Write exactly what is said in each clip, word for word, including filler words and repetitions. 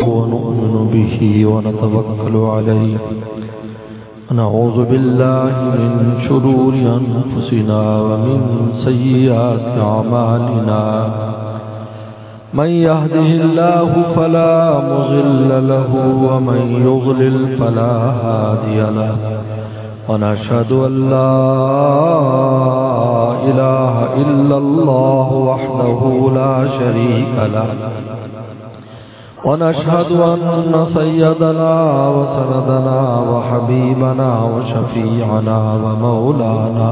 ونؤمن به ونتوكل عليه ونعوذ بالله من شرور أنفسنا ومن سيئات أعمالنا من يهده الله فلا مضل له ومن يضلل فلا هادي له ونشهد أن لا إله إلا الله وحده لا شريك له ونشهد أن سيدنا وسندنا وحبيبنا وشفيعنا ومولانا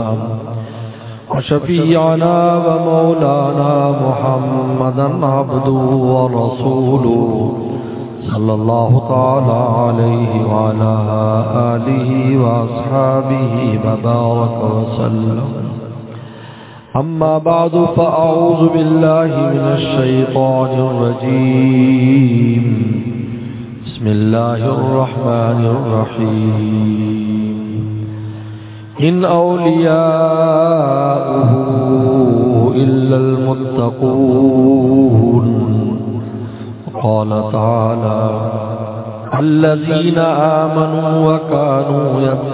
وشفيعنا ومولانا محمدا عبده ورسوله صلى الله تعالى عليه وعلى آله وأصحابه وبارك وسلم. أما بعد فأعوذ بالله من الشيطان الرجيم. بسم الله الرحمن الرحيم. إن أولياؤه إلا المتقون. قال تعالى الذين آمنوا وكانوا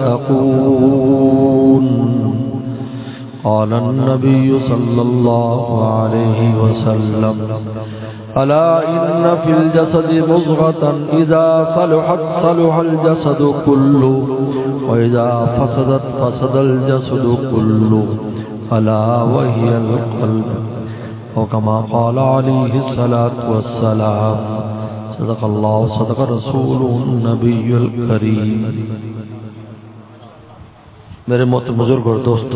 يتقون. قال النبي صلى الله عليه وسلم ألا إن في الجسد مضغة إذا صلحت صلح الجسد كله وإذا فسدت فسد الجسد كله ألا وهي القلب وكما قال عليه الصلاة والسلام. صدق الله صدق رسوله النبي الكريم. میرے محترم بزرگ اور دوستو،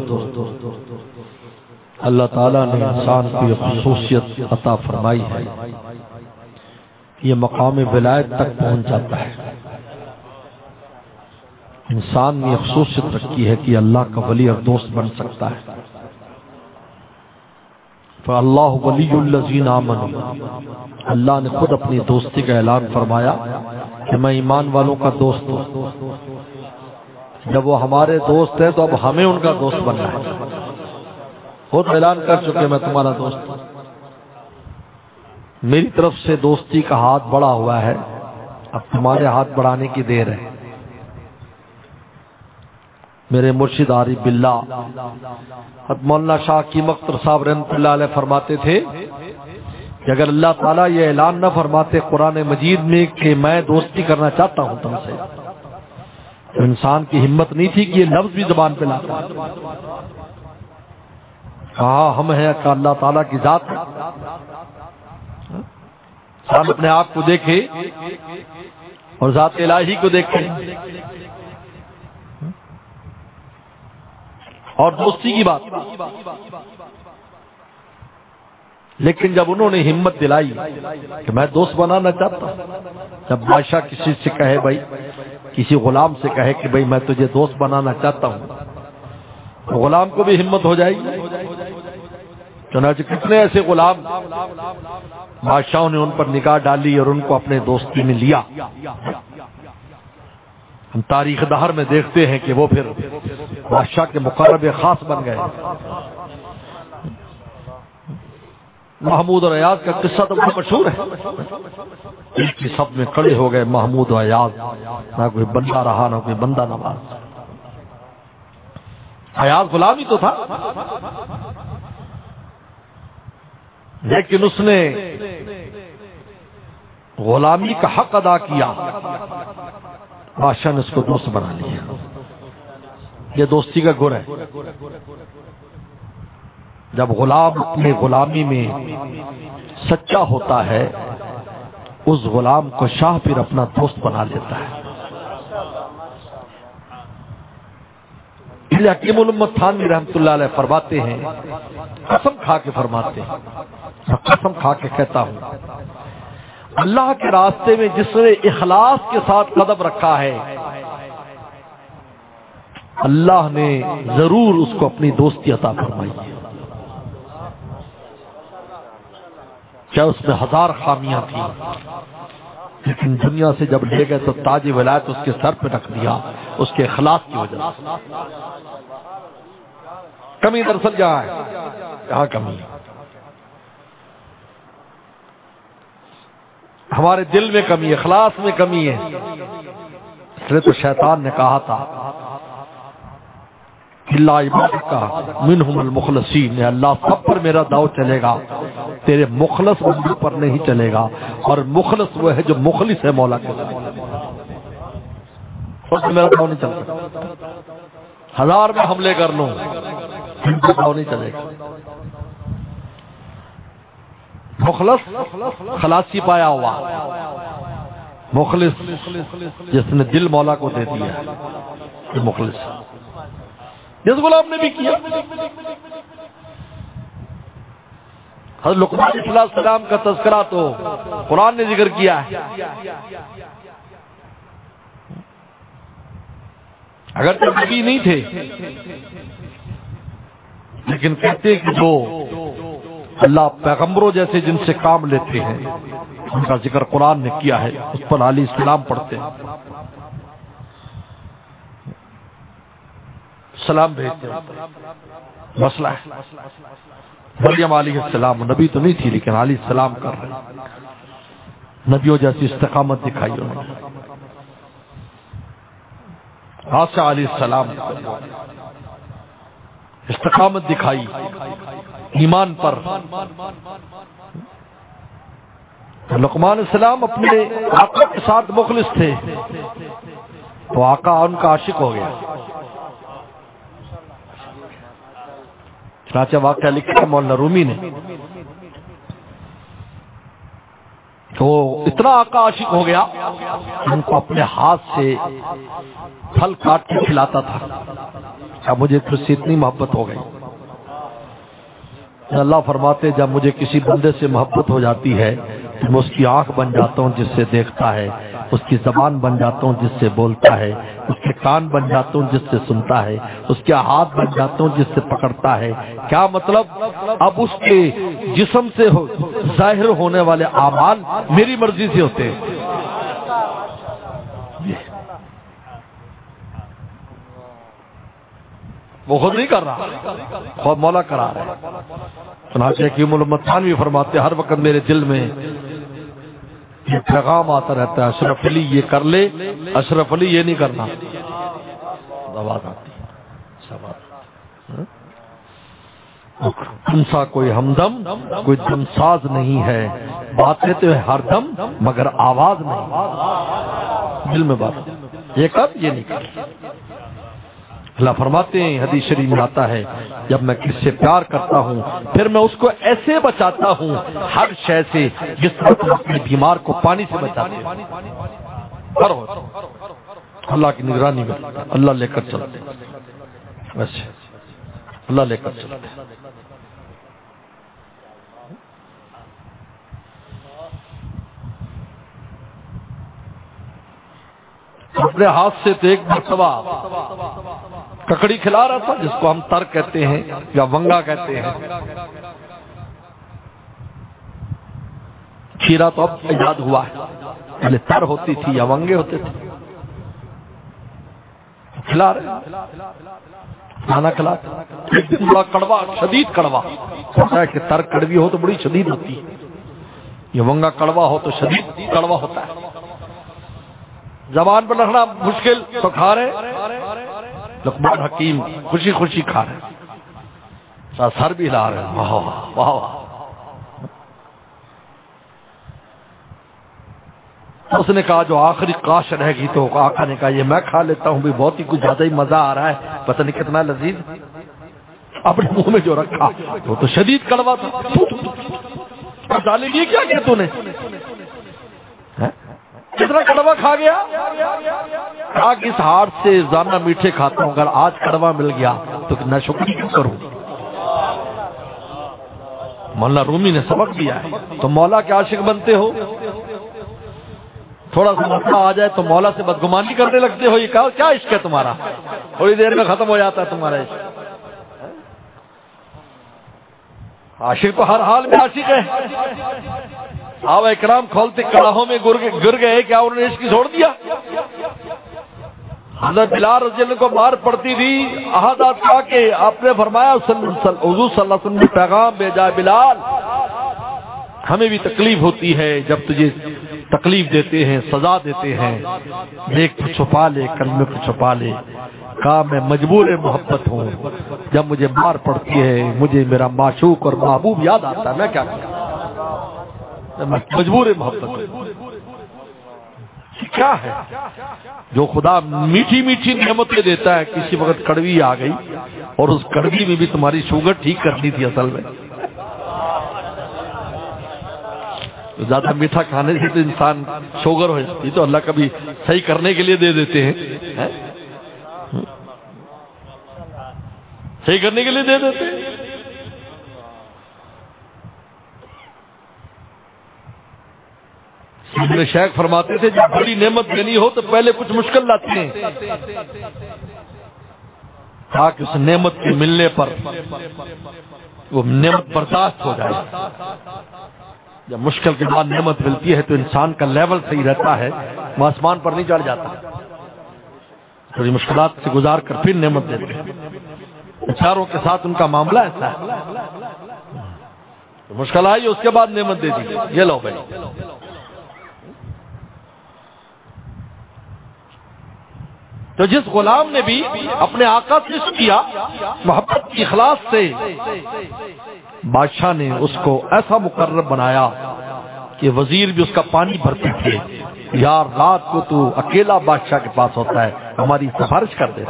اللہ تعالیٰ نے انسان کو یہ خصوصیت عطا فرمائی ہے، یہ مقام ولایت تک پہنچ جاتا ہے. انسان نے یہ خصوصیت رکھی ہے کہ اللہ کا ولی اور دوست بن سکتا ہے. فاللہ ولی الذین آمنوا، اللہ نے خود اپنی دوستی کا اعلان فرمایا کہ میں ایمان والوں کا دوست ہوں. جب وہ ہمارے دوست ہیں تو اب ہمیں ان کا دوست بننا ہے. خود اعلان کر چکے میں تمہارا دوست ہوں. میری طرف سے دوستی کا ہاتھ بڑھا ہوا ہے، اب تمہارے ہاتھ بڑھانے کی دیر ہے. میرے مرشد عارف باللہ مولانا شاہ قیم اختر صاحب رحمۃ اللہ علیہ فرماتے تھے کہ اگر اللہ تعالیٰ یہ اعلان نہ فرماتے قرآن مجید میں کہ میں دوستی کرنا چاہتا ہوں تم سے، تو انسان کی ہمت نہیں تھی کہ یہ لفظ بھی زبان پہ لاتا. کہا ہم ہیں کہ اللہ تعالیٰ کی ذات ہے. انسان اپنے آپ کو دیکھے اور ذات الہی کو دیکھے. اور دوستی کی بات، لیکن جب انہوں نے ہمت دلائی کہ میں دوست بنانا چاہتا ہوں، جب بادشاہ کسی سے کہے بھائی، کسی غلام سے کہے کہ بھائی میں تجھے دوست بنانا چاہتا ہوں، تو غلام کو بھی ہمت ہو جائے گی. چنانچہ کتنے ایسے غلام بادشاہوں نے ان پر نگاہ ڈالی اور ان کو اپنے دوستی میں لیا. ہم تاریخ دہر میں دیکھتے ہیں کہ وہ پھر بادشاہ کے مقرب خاص بن گئے. محمود اور ایاز کا قصہ تو بہت مشہور ہے. ایک ہی سب میں کھڑے ہو گئے محمود اور ایاز، نہ کوئی بندہ رہا نہ کوئی بندہ نواز. ایاز غلام ہی تو تھا، لیکن اس نے غلامی کا حق ادا کیا. بادشاہ نے اس کو دوست بنا لیا. یہ دوستی کا گر ہے. جب غلام اپنے غلامی میں سچا ہوتا ہے، اس غلام کو شاہ پھر اپنا دوست بنا لیتا ہے. حکیم الامت تھانوی رحمۃ اللہ علیہ فرماتے ہیں، قسم کھا کے فرماتے ہیں، قسم کھا کے کہتا ہوں، اللہ کے راستے میں جس نے اخلاص کے ساتھ قدم رکھا ہے، اللہ نے ضرور اس کو اپنی دوستی عطا فرمائی ہے. چاہے اس میں ہزار خامیاں تھیں، لیکن دنیا سے جب لے گئے تو تاج ولایت اس کے سر پہ رکھ دیا، اس کے اخلاص کی وجہ سے. کمی دراصل جہاں ہے، کہاں کمی ہے؟ ہمارے دل میں کمی ہے، اخلاص میں کمی ہے. اس لیے تو شیطان نے کہا تھا اللہ عبادک منہم المخلصین، اللہ سب پر میرا داؤ چلے گا، تیرے مخلص بندوں پر نہیں چلے گا. اور مخلص وہ ہے جو مخلص ہے مولا کے ساتھ، اس میں میرا داؤ نہیں چلتا. ہزار میں حملے کر لوں داؤ نہیں چلے گا. مخلص خلاصی پایا ہوا، مخلص جس نے دل مولا کو دے دیا ہے، مخلص جس غلام نے بھی کیا. حضرت لقمان علیہ السلام کا تذکرہ تو قرآن نے ذکر کیا ہے. اگر تو نبی نہیں تھے لیکن کہتے کہ جو اللہ پیغمبروں جیسے جن سے کام لیتے ہیں ان کا ذکر قرآن نے کیا ہے، اس پر علیہ السلام پڑھتے ہیں، سلام بھیجتے ہیں. مسئلہ ہے مریم علیہ السلام نبی تو نہیں تھی لیکن علیہ السلام کر رہے ہیں، نبیوں جیسی استقامت دکھائی انہوں نے. عیسیٰ علیہ السلام استقامت دکھائی ایمان پر. لقمان السلام اپنے آقا کے ساتھ مخلص تھے تو آقا ان کا عاشق ہو گیا. چنانچہ واقعہ لکھا ہے مولانا رومی نے، تو اتنا آقا عاشق ہو گیا ان کو اپنے ہاتھ سے پھل کاٹ کے کھلاتا تھا. اب مجھے پھر سے اتنی محبت ہو گئی. اللہ فرماتے جب مجھے کسی بندے سے محبت ہو جاتی ہے تو میں اس کی آنکھ بن جاتا ہوں جس سے دیکھتا ہے، اس کی زبان بن جاتا ہوں جس سے بولتا ہے، اس کے کان بن جاتا ہوں جس سے سنتا ہے، اس کے ہاتھ بن جاتا ہوں جس سے پکڑتا ہے. کیا مطلب؟ اب اس کے جسم سے ظاہر ہونے والے اعمال میری مرضی سے ہوتے ہیں. وہ خود نہیں کر رہا، خود مولا کرا رہا ہے. چنانچہ حکیم الامت تھانوی فرماتے ہر وقت میرے دل میں یہ پیغام آتا رہتا ہے اشرف علی یہ کر لے، اشرف علی یہ نہیں کرنا. آواز آتی تم سا کوئی ہمدم کوئی دم ساز نہیں ہے، باتیں تو ہر دم مگر آواز نہیں. دل میں بات یہ کر یہ نہیں کر. اللہ فرماتے ہیں حدیث شریف میں آتا ہے جب میں کس سے پیار کرتا ہوں پھر میں اس کو ایسے بچاتا ہوں ہر شے سے جس طرح تم اپنے بیمار کو پانی سے بچاتے ہو. کرو اللہ کی نگرانی میں اللہ لے کر چلتے، ویسے اللہ لے کر چلتے. اپنے ہاتھ سے تو ایک مرتبہ ککڑی کھلا رہا تھا جس کو ہم تر کہتے ہیں یا ونگا کہتے ہیں. کھیرا تو اب ایجاد ہوا ہے، پہلے تر ہوتی تھی یا ونگے ہوتے تھے. کھلا رہے کھانا کھلا ایک دن بڑا کڑوا شدید کڑوا ہوتا ہے کہ تر کڑوی ہو تو بڑی شدید ہوتی ہے، یہ ونگا کڑوا ہو تو شدید کڑوا ہوتا ہے. زبان پر رکھنا مشکل تو کھا رہے. لقمان حکیم خوشی خوشی کھا رہے، سر بھی ہلا رہے. واہ واہ واہ. اس نے کہا جو آخری کاش رہے گی تو آقا نے کہا یہ میں کھا لیتا ہوں بھی بہت ہی کچھ زیادہ ہی مزہ آ رہا ہے، پتہ نہیں کتنا لذیذ. اپنے منہ میں جو رکھا وہ تو شدید کڑوا تھا. ڈالے لیے کیا کیا تو نے کتنا کڑوا کھا گیا؟ آگ اس ہاتھ سے زیادہ میٹھے کھاتا ہوں، اگر آج کڑوا مل گیا تو نہ شکر کیوں کروں. مولانا رومی نے سبق دیا ہے. تو مولا کے عاشق بنتے ہو، تھوڑا سا مسئلہ آ جائے تو مولا سے بدگمانی کرنے لگتے ہو. یہ کہا کیا عشق ہے تمہارا؟ تھوڑی دیر میں ختم ہو جاتا ہے تمہارا عشق. عاشق تو ہر حال میں عاشق ہے. صحابہ اکرام کھولتے کڑاہوں میں گر گئے، کیا انہوں نے عشق چھوڑ دیا؟ حضرت بلال رضی اللہ کو مار پڑتی تھی، احادیث کہا کہ آپ نے فرمایا حضور صلی اللہ علیہ وسلم نے پیغام بھیجا بلال ہمیں بھی تکلیف ہوتی ہے جب تجھے تکلیف دیتے ہیں، سزا دیتے ہیں، نیک کو چھپا لے کلمے کو چھپا لے. کہا میں مجبور محبت ہوں، جب مجھے مار پڑتی ہے مجھے میرا معشوق اور محبوب یاد آتا ہے، میں کیا کروں، میں مجبور محبت ہوں. کیا ہے جو خدا میٹھی میٹھی نعمتیں دیتا ہے، کسی وقت کڑوی آ گئی اور اس کڑوی میں بھی تمہاری شوگر ٹھیک کرنی تھی. اصل میں زیادہ میٹھا کھانے سے تو انسان شوگر ہو جاتی، تو اللہ کبھی صحیح کرنے کے لیے دے دیتے ہیں، صحیح کرنے کے لیے دے دیتے ہیں. ابن شیخ فرماتے تھے جب بڑی نعمت دینی ہو تو پہلے کچھ مشکل لاتے ہیں تاکہ اس نعمت کے ملنے پر وہ نعمت برداشت ہو جائے. جب مشکل کے بعد نعمت ملتی ہے تو انسان کا لیول صحیح رہتا ہے، وہ آسمان پر نہیں چڑھ جاتا. تھوڑی مشکلات سے گزار کر پھر نعمت دیتے ہیں. بیچاروں کے ساتھ ان کا معاملہ ایسا ہے، مشکل آئی اس کے بعد نعمت دے دی، یہ لو بھائی. تو جس غلام نے بھی اپنے آقا سے عشق کیا محبت کی اخلاص سے، بادشاہ نے اس کو ایسا مقرر بنایا کہ وزیر بھی اس کا پانی بھرتے تھے. یار رات کو تو اکیلا بادشاہ کے پاس ہوتا ہے، ہماری سفارش کر دے.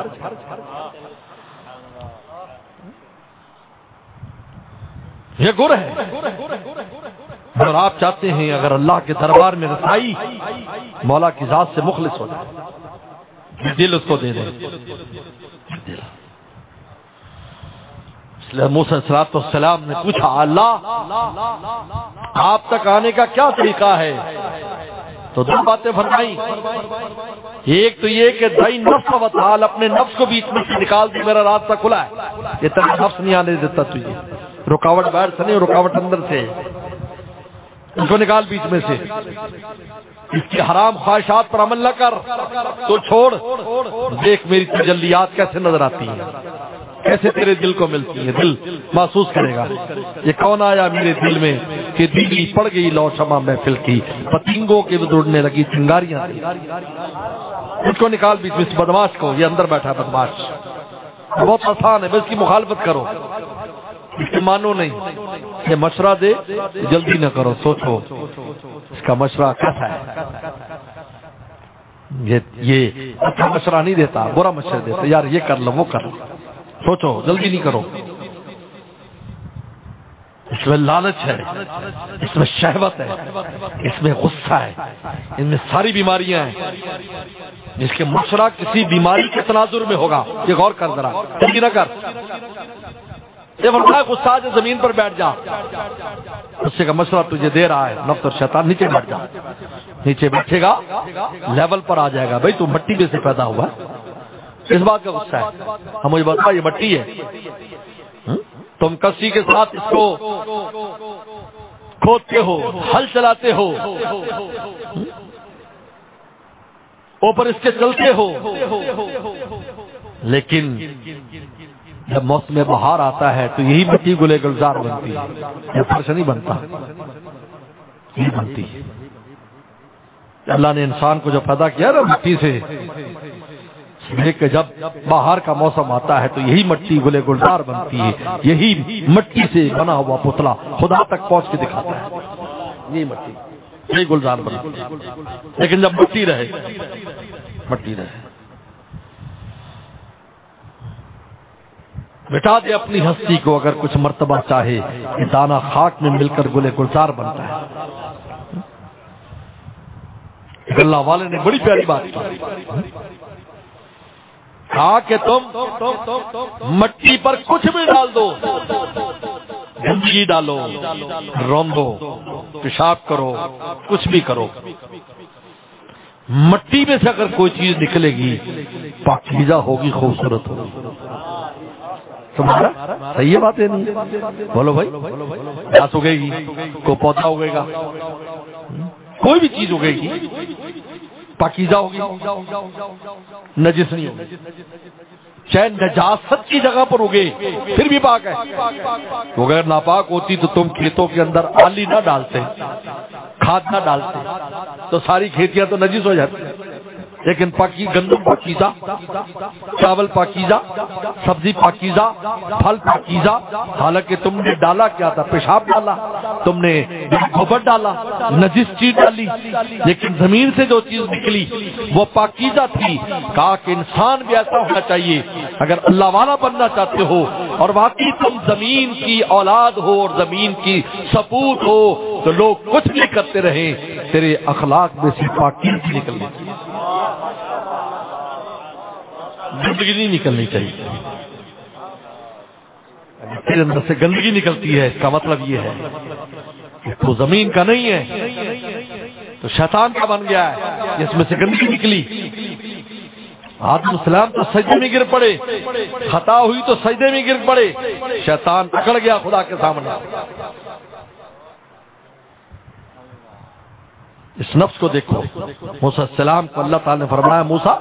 یہ گر ہے. اور آپ چاہتے ہیں اگر اللہ کے دربار میں رسائی مولا کی ذات سے مخلص ہو جائے، دل اس کو دے دیں. اس لیے موسیٰ علیہ السلام نے پوچھا اللہ آپ تک آنے کا کیا طریقہ ہے؟ تو دو باتیں فرمائی. ایک تو یہ کہ دائی نفس و تعال، اپنے نفس کو بیچ میں سے نکال دی، میرا راستہ کھلا ہے، یہ تیرا نفس نہیں آنے دیتا تجھے. رکاوٹ باہر سے نہیں، رکاوٹ اندر سے. ان کو نکال بیچ میں سے. اس کی حرام خواہشات پر عمل نہ کر تو چھوڑ. دیکھ میری تجلیات کیسے نظر آتی ہیں، کیسے تیرے دل کو ملتی ہے. دل محسوس کرے گا یہ کون آیا میرے دل میں کہ دیوی پڑ گئی لو شمع محفل کی، پتنگوں کے دوڑنے لگی چنگاریاں. اس کو نکال بیچ میں سے بدماش کو. یہ اندر بیٹھا بدماش، بہت آسان ہے، بس اس کی مخالفت کرو، اس کے مانو نہیں. یہ مشورہ دے جلدی نہ کرو، سوچو اس کا مشورہ کیسا ہے. یہ یہ اچھا مشورہ نہیں دیتا، برا مشورہ دیتا. یار یہ کر لو وہ کر لو، سوچو جلدی نہیں کرو. اس میں لالچ ہے، اس میں شہوت ہے، اس میں غصہ ہے، ان میں ساری بیماریاں ہیں. جس کے مشورہ کسی بیماری کے تناظر میں ہوگا، یہ غور کر ذرا، جلدی نہ کر. یہ فرمایا غصہ آ جائے زمین پر بیٹھ جا. غصے کا مشورہ تجھے دے رہا ہے نفس اور شیطان، نیچے بیٹھ جا. نیچے بیٹھے گا لیول پر آ جائے گا. بھائی تو مٹی میں سے پیدا ہوا، اس بات کا غصہ ہے. ہم مجھے بتا یہ مٹی ہے، تم کسی کے ساتھ اس کو کھودتے ہو، ہل چلاتے ہو، اوپر اس کے چلتے ہو، لیکن جب موسم بہار آتا ہے تو یہی مٹی گلے گلزار بنتی ہے، یہ فرش نہیں بنتا، نہیں بنتی. اللہ نے انسان کو جو پیدا کیا نا مٹی سے، کہ جب بہار کا موسم آتا ہے تو یہی مٹی گلے گلزار بنتی ہے. یہی مٹی سے بنا ہوا پتلا خدا تک پہنچ کے دکھاتا ہے. یہی مٹی یہی گلزار بنتی ہے. لیکن جب مٹی رہے مٹی رہے مٹا دے اپنی ہستی کو اگر کچھ مرتبہ چاہے، یہ دانا خاک میں مل کر گلے گلزار بنتا ہے. اللہ والے نے بڑی پیاری بات کی، کہا کہ تم مٹی پر کچھ بھی ڈال دو، گندگی ڈالو، روندو، پیشاب کرو، کچھ بھی کرو، مٹی میں سے اگر کوئی چیز نکلے گی پاکیزہ ہوگی، خوبصورت ہوگی. تمہارا صحیح ہے بات ہے نہیں؟ بولو بھائی، گھاس اگے گی، کوئی پودا اگے گا، کوئی بھی چیز اگے گی پاکیزہ ہوگی، نجس نہیں ہوگی. چاہے نجاست کی جگہ پر اگے پھر بھی پاک ہے. تو اگر ناپاک ہوتی تو تم کھیتوں کے اندر آلی نہ ڈالتے، کھاد نہ ڈالتے، تو ساری کھیتیاں تو نجس ہو جاتی. لیکن پاکی گندم پاکیزہ، چاول پاکیزہ، سبزی پاکیزہ، پھل پاکیزہ. حالانکہ تم نے ڈالا کیا تھا؟ پیشاب ڈالا، تم نے گوبر ڈالا، نجس چیز ڈالی، لیکن زمین سے جو چیز نکلی وہ پاکیزہ تھی. کہا کہ انسان بھی ایسا ہونا چاہیے اگر اللہ والا بننا چاہتے ہو اور واقعی تم زمین کی اولاد ہو اور زمین کی سپوت ہو تو لوگ کچھ بھی کرتے رہیں، تیرے اخلاق میں سے پاکیزگی نکلنی چاہیے، گندگی نہیں نکلنی چاہیے. تیرے اندر سے گندگی نکلتی ہے، اس کا مطلب یہ ہے کہ تو زمین کا نہیں ہے، تو شیطان کا بن گیا ہے جس میں سے گندگی نکلی. آدم السلام تو سجدے میں گر پڑے، خطا ہوئی تو سجدے میں گر پڑے، شیطان اکڑ گیا خدا کے سامنے. اس نفس کو دیکھو. موسیٰ السلام کو اللہ تعالی نے فرمایا موسیٰ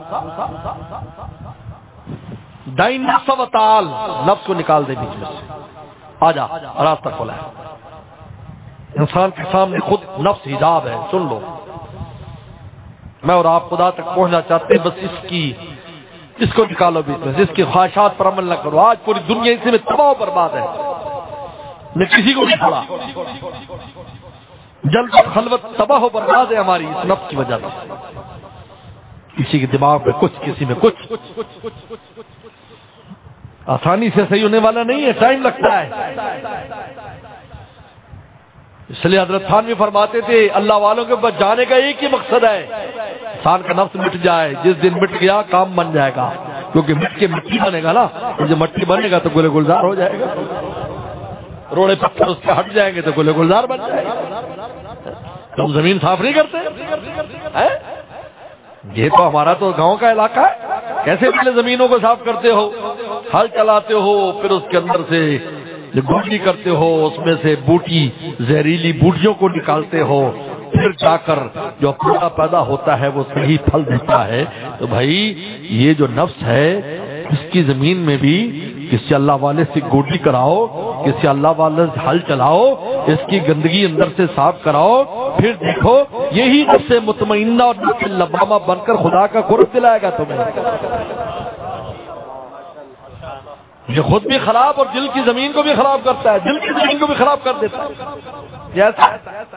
دائن نفس و تعال، نفس کو نکال دے بیچ میں سے، آ جا، راستہ کھولا ہے. انسان کے سامنے خود نفس حجاب ہے. سن لو، میں اور آپ خدا تک پہنچنا چاہتے ہیں، بس اس کی اس کو نکالو بیچ میں سے، اس کی خواہشات پر عمل نہ کرو. آج پوری دنیا اسی میں تباہ و برباد ہے، میں کسی کو نہیں چھوڑا. جلد خلوت تباہ و برباد ہے ہماری اس نفس کی وجہ سے. کسی کے دماغ میں کچھ، کسی میں کچھ. آسانی سے صحیح ہونے والا نہیں ہے، ٹائم لگتا ہے. اس لیے حضرت تھانوی فرماتے تھے اللہ والوں کے پاس جانے کا ایک ہی مقصد ہے، انسان کا نفس مٹ جائے. جس دن مٹ گیا کام بن جائے گا، کیونکہ مٹ کے مٹی بنے گا نا. جب مٹی بنے گا تو گلے گلزار ہو جائے گا، روڑے پتھر اس کے ہٹ جائیں گے تو گلے گلزار بن جائے گا. تم زمین صاف نہیں کرتے؟ یہ تو ہمارا تو گاؤں کا علاقہ ہے. کیسے پہلے زمینوں کو صاف کرتے ہو؟ ہل چلاتے ہو، پھر اس کے اندر سے بوٹی کرتے ہو، اس میں سے بوٹی زہریلی بوٹیوں کو نکالتے ہو، پھر جا کر جو پودا پیدا ہوتا ہے وہ صحیح پھل دیتا ہے. تو بھائی یہ جو نفس ہے اس کی زمین میں بھی کسی اللہ والے سے گوڈی کراؤ، کسی اللہ والے سے ہل چلاؤ، اس کی گندگی اندر سے صاف کراؤ، پھر دیکھو یہی نفس مطمئنہ اور نفس لوامہ بن کر خدا کا قرب دلائے گا تمہیں. یہ خود بھی خراب اور دل کی زمین کو بھی خراب کرتا ہے، دل کی زمین کو بھی خراب کر دیتا ہے. جیسا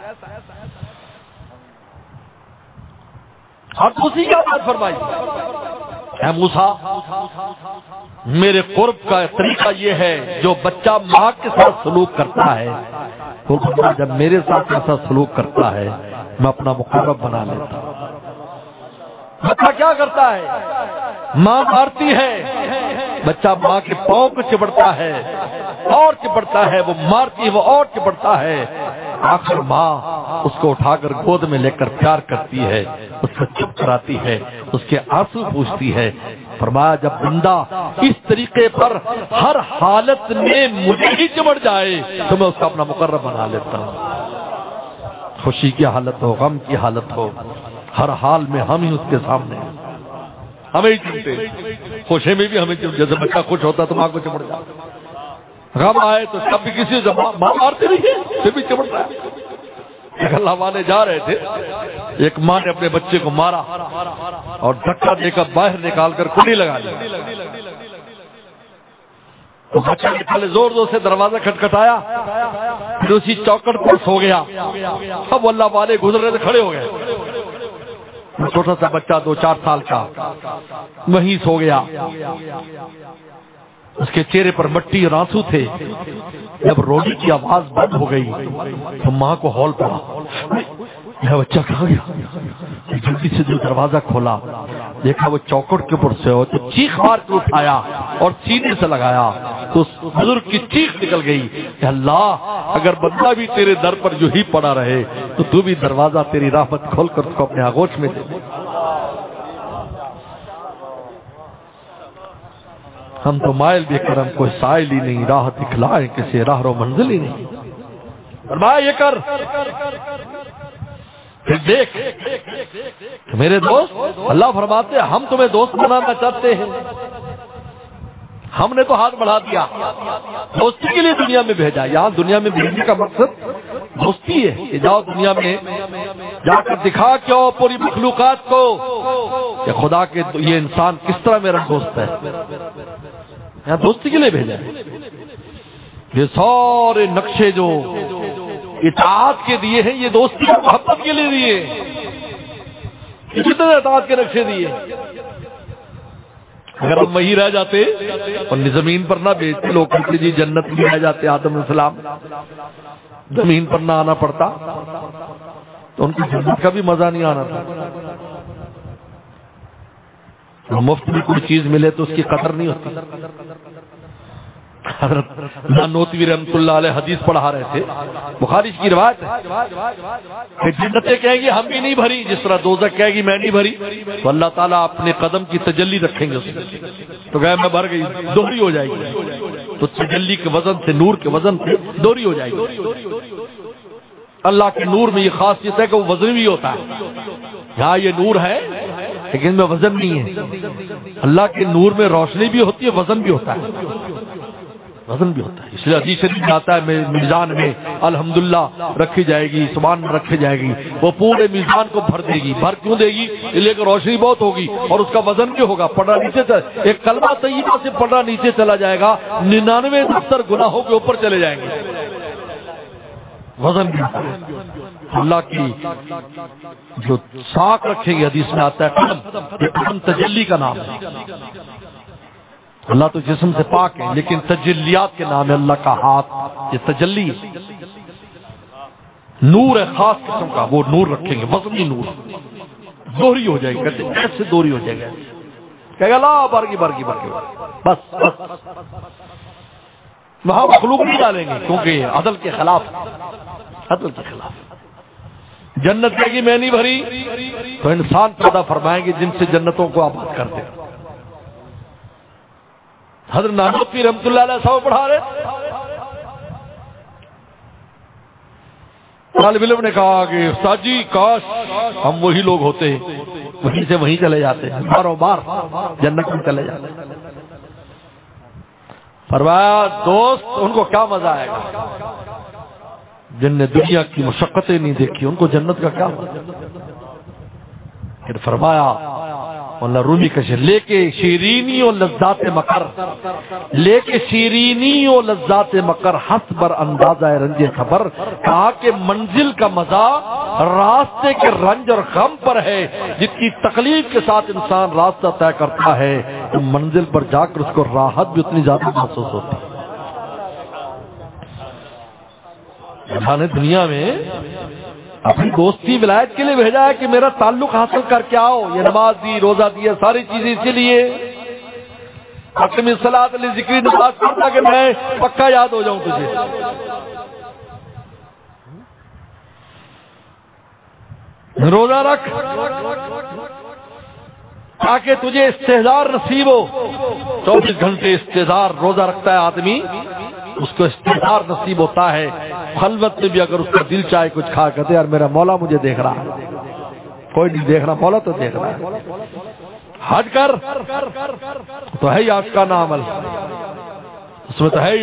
اور اسی کا بات فرمائی اے موسیٰ، میرے قرب کا طریقہ یہ ہے جو بچہ ماں کے ساتھ سلوک کرتا ہے تو جب میرے ساتھ ایسا سلوک کرتا ہے میں اپنا مقرب بنا لیتا ہوں. بچہ کیا کرتا ہے؟ ماں مارتی ہے، بچہ ماں کے پاؤں پہ چپڑتا ہے اور چپڑتا ہے، وہ مارتی ہے وہ اور چپڑتا ہے. آخر ماں اس کو اٹھا کر گود میں لے کر پیار کرتی ہے، اس کو چپ کراتی ہے، اس کے آنسو پوچھتی ہے. فرمایا جب بندہ اس طریقے پر ہر حالت میں مجھے ہی چمڑ جائے تو میں اس کا اپنا مقرب بنا لیتا ہوں. خوشی کی حالت ہو، غم کی حالت ہو، ہر حال میں ہم ہی اس کے سامنے ہمیں ہی چمٹے. خوشی میں بھی ہمیں چمٹے، جیسے بچہ خوش ہوتا تو ماں کو چمڑ جاتا. غم آئے تو سب بھی کسی سے ماں مارتے نہیں ہے، پھر بھی چمڑتا ہے. ایک اللہ والے جا رہے تھے، ایک ماں نے اپنے بچے کو مارا اور دھکا دے کر باہر نکال کر کھلی لگا لی. تو بچہ نے پہلے زور زور سے دروازہ کھٹکھٹایا، پھر اسی چوکٹ پر سو گیا. اب اللہ والے گزر رہے تھے، کھڑے ہو گئے. چھوٹا سا بچہ دو چار سال کا وہیں سو گیا. اس کے چہرے پر مٹی اور آنسو تھے. جب رونے کی آواز بند ہو گئی تو ماں کو ہول پڑا، میرا بچہ کہاں گیا؟ جلدی سے جو دروازہ کھولا دیکھا وہ چوکٹ کے اوپر سے ہو، تو چیخ مار کے اٹھایا اور سینے سے لگایا تو اس بزرگ کی چیخ نکل گئی کہ اللہ اگر بندہ بھی تیرے در پر جو ہی پڑا رہے تو تو بھی دروازہ تیری رحمت کھول کر اس کو اپنے آغوش میں دے. ہم تو مائل بھی کرم کوئی سائل ہی نہیں، راہ دکھلائے کسی راہ رو منزل ہی نہیں. فرمایا یہ کر، پھر دیکھ میرے دوست. اللہ فرماتے ہیں ہم تمہیں دوست بنانا چاہتے ہیں ہم نے تو ہاتھ بڑھا دیا، دوستی کے لیے دنیا میں بھیجا. یہاں دنیا میں بھیجنے کا مقصد دوستی ہے کہ جاؤ دنیا میں جا کر دکھا کیوں پوری مخلوقات کو کہ خدا کے یہ انسان کس طرح میرا دوست ہے. یہاں دوستی کے لیے بھیجا ہے. یہ سارے نقشے جو اطاعت کے دیے ہیں یہ دوستی اور محبت کے لیے دیے. کتنے اطاعت کے نقشے دیے. اگر ہم وہی رہ جاتے اور زمین پر نہ بیچتے، لوگ کہتے جی جنت میں رہ جاتے آدم علیہ السلام، زمین پر نہ آنا پڑتا تو ان کو جنت کا بھی مزہ نہیں آنا تھا. مفت میں کوئی چیز ملے تو اس کی قدر نہیں ہوتی. حضرت نانوتوی رحمۃ اللہ علیہ حدیث پڑھا رہے تھے، بخاری کی روایت ہے کہ جنتیں کہیں گی ہم بھی نہیں بھری، جس طرح دوزخ کہے گی میں نہیں بھری، تو اللہ تعالیٰ اپنے قدم کی تجلی رکھیں گے اس میں، تو گئے میں بھر گئی، دوہری ہو جائے گی. تو تجلی کے وزن سے، نور کے وزن سے دوہری ہو جائے گی. اللہ کے نور میں یہ خاصیت ہے کہ وہ وزن بھی ہوتا ہے. یہاں یہ نور ہے لیکن میں وزن نہیں ہے. اللہ کے نور میں روشنی بھی ہوتی ہے، وزن بھی ہوتا ہے، وزن بھی ہوتا ہے. اس لیے حدیث شریف میں آتا ہے میزان میں الحمدللہ رکھی جائے گی، سبحان رکھی جائے گی، وہ پورے میزان کو بھر دے گی. بھر کیوں دے گی؟ اس لیے کہ روشنی بہت ہوگی اور اس کا وزن بھی ہوگا. پڑھنا نیچے چل ایک کلمہ طیبہ سے پڑھنا نیچے چلا جائے گا، ننانوے دفتر گناہوں کے اوپر چلے جائیں گے. وزن بھی ہوتا ہے. اللہ کی جو ساکھ رکھیں گے، حدیث میں آتا ہے قدم، یہ قدم تجلی کا نام ہے. اللہ تو جسم سے پاک ہے لیکن تجلیات کے نام ہے. اللہ کا ہاتھ یہ تجلی ہے، نور ہے خاص قسم کا، وہ نور رکھیں گے، وزنی نور، دوہری ہو جائے گی. کہتے ہیں ایسے دوہری ہو جائے گا، کہے گا لا برگی برگی برگی بس بس. وہاں مخلوق نہیں ڈالیں گے کیونکہ یہ عدل کے خلاف، عدل کے خلاف. جنت کہے گی میں نہیں بھری، تو انسان پیدا فرمائیں گے جن سے جنتوں کو آباد کر دیں. حضرت نانوتوی رحمۃ اللہ علیہ صاحب پڑھا رہے، طالب علم نے کہا کہ استاد جی کاش ہم وہی لوگ ہوتے، وہیں سے وہیں چلے جاتے، باروں بار جنت میں چلے جاتے. فرمایا دوست ان کو کیا مزہ آئے گا جن نے دنیا کی مشقتیں نہیں دیکھی، ان کو جنت کا کیا مزہ. پھر فرمایا اللہ رومی کا شعر، لے کے شیرینی و لذات مکر، لے کے شیرینی و لذات مکر، ہنس بر اندازہ رنج خبر. کہا کہ منزل کا مزہ راستے کے رنج اور غم پر ہے. جتنی تکلیف کے ساتھ انسان راستہ طے کرتا ہے تو منزل پر جا کر اس کو راحت بھی اتنی زیادہ محسوس ہوتی ہے. اللہ نے دنیا میں اپنی دوستی ولایت کے لیے بھیجا ہے کہ میرا تعلق حاصل کر کے آؤ. یہ نماز دی، روزہ دی، ساری چیزیں اسی لیے. اپنی صلاۃ علی ذکری نماز پڑھتا کہ میں پکا یاد ہو جاؤں تجھے. روزہ رکھ تاکہ تجھے استحضار نصیب ہو. چوبیس گھنٹے استحضار روزہ رکھتا ہے آدمی، اس کو استحضار نصیب ہوتا ہے. خلوت میں بھی اگر اس کا دل چاہے کچھ کھا کہتے یار میرا مولا مجھے دیکھ رہا ہے. کوئی نہیں دیکھ رہا، مولا تو دیکھ رہا ہے. حج کر تو ہے عاشقانہ عمل، اس میں تو ہے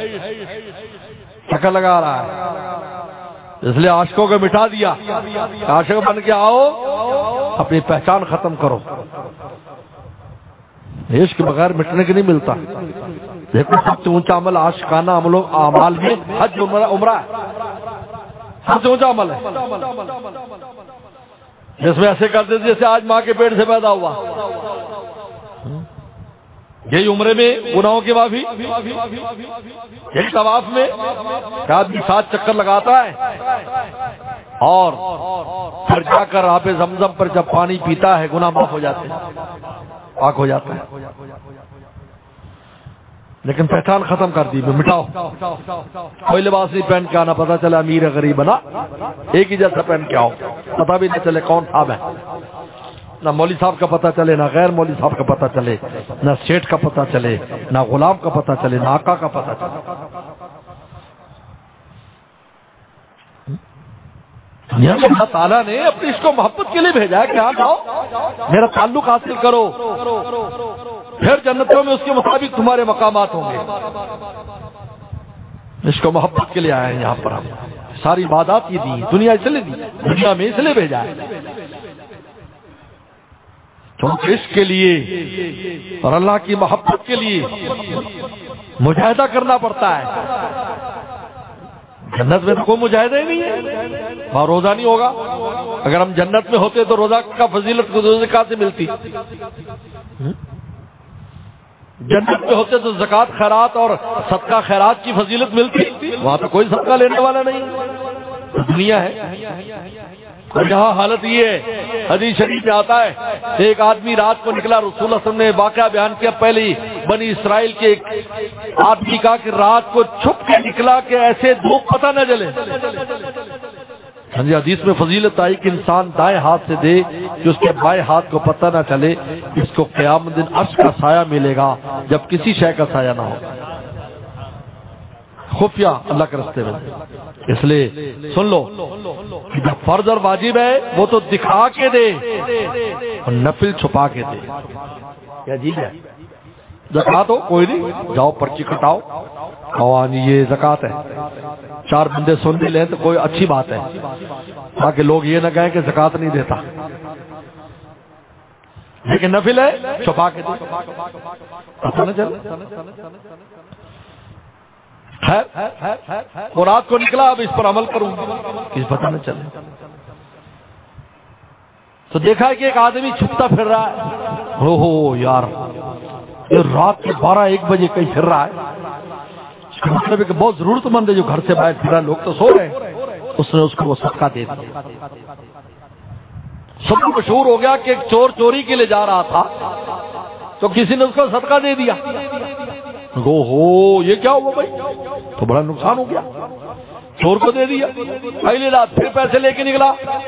چکر لگا رہا ہے، اس لیے عاشقوں کو مٹا دیا. عاشق بن کے آؤ، اپنی پہچان ختم کرو. عشق بغیر مٹنے کے نہیں ملتا. دیکھو سب سے اونچا عمل عاشقانہ عملوں اعمال میں حج عمرہ ہے، سب سے اونچا عمل ہے. جس میں ایسے کرتے جیسے آج ماں کے پیٹ سے پیدا ہوا. یہی عمرے میں گناہوں کی معافی، یہی طواف میں آدمی سات چکر لگاتا ہے اور پھر جا کر آب زمزم پر جب پانی پیتا ہے گناہ معاف ہو جاتے ہیں، پاک ہو جاتا ہے. لیکن پہچان ختم کر دی، مٹاؤ. کوئی لباس نہیں پہن کے آنا، پتا چلا امیر غریب بنا ایک ہی جیسا پہن کے آؤ، پتا بھی نہیں چلے کون صاحب ہے. نہ مولوی صاحب کا پتہ چلے، نہ غیر مولوی صاحب کا پتہ چلے، نہ سیٹھ کا پتہ چلے، نہ غلام کا پتہ چلے، نہ آقا کا پتہ چلے. دنیا میں اللہ تعالیٰ نے اپنی اس کو محبت کے لیے بھیجا ہے کہ آ جاؤ میرا تعلق حاصل کرو. پھر جنتوں میں اس کے مطابق تمہارے مقامات ہوں گے. اس کو محبت کے لیے آئے ہیں یہاں پر ہم. ساری عبادات یہ دی, دنیا اس لیے دی, دنیا میں اس لیے بھیجا ہے کیونکہ اس کے لیے اور اللہ کی محبت کے لیے مجاہدہ کرنا پڑتا ہے. جنت میں تو کوئی مجاہدہ ہی نہیں ہے, وہاں روزہ نہیں ہوگا. اگر ہم جنت میں ہوتے تو روزہ کا فضیلت کو زکات سے ملتی. جنت میں ہوتے تو زکات خیرات اور صدقہ خیرات کی فضیلت ملتی. وہاں تو کوئی صدقہ لینے والا نہیں, دنیا ہے. اور یہاں حالت یہ ہے, حدیث شریف میں آتا ہے ایک آدمی رات کو نکلا, رسول اللہ صلی اللہ علیہ وسلم نے واقعہ بیان کیا پہلے ہی بنی اسرائیل کے ایک آدمی کا کہ رات کو چھپ کے نکلا کہ ایسے دھوپ پتہ نہ جلے. ہاں جی, حدیث میں فضیلت آئی کہ انسان دائیں ہاتھ سے دے کہ اس کے بائیں ہاتھ کو پتہ نہ چلے. اس کو قیامت دن عرش کا سایہ ملے گا جب کسی شے کا سایہ نہ ہو. خفیہ اللہ کے راستے میں. اس لیے سن لو, جب فرض اور واجب ہے وہ تو دکھا کے دے اور نفل چھپا کے دے. کیا عجیب ہے. زکات ہو کوئی نہیں, جاؤ پرچی کٹاؤ, قوانی یہ زکات ہے, چار بندے سن بھی لیں تو کوئی اچھی بات ہے, تاکہ لوگ یہ نہ کہیں کہ زکات نہیں دیتا. لیکن نفل ہے چھپا کے دے, پتہ نہ چلے. خیر وہ رات کو نکلا, اب اس پر عمل کروں کس پتہ نہ چلے. تو دیکھا کہ ایک آدمی چھپتا پھر رہا ہے. ہو ہو یار, یہ رات کے بارہ ایک بجے کہیں پھر رہا ہے, اس کا مطلب ہے کہ بہت ضرورت مند ہے جو گھر سے باہر پھر رہا ہے, لوگ تو سو رہے ہیں. اس نے اس کو وہ صدقہ دے دیا. سب کو مشہور ہو گیا کہ ایک چور چوری کے لیے جا رہا تھا تو کسی نے اس کو صدقہ دے دیا. گو ہو یہ کیا ہوا بھائی, تو بڑا نقصان ہو گیا, چور کو دے دیا. اگلی رات پھر پیسے لے کے نکلا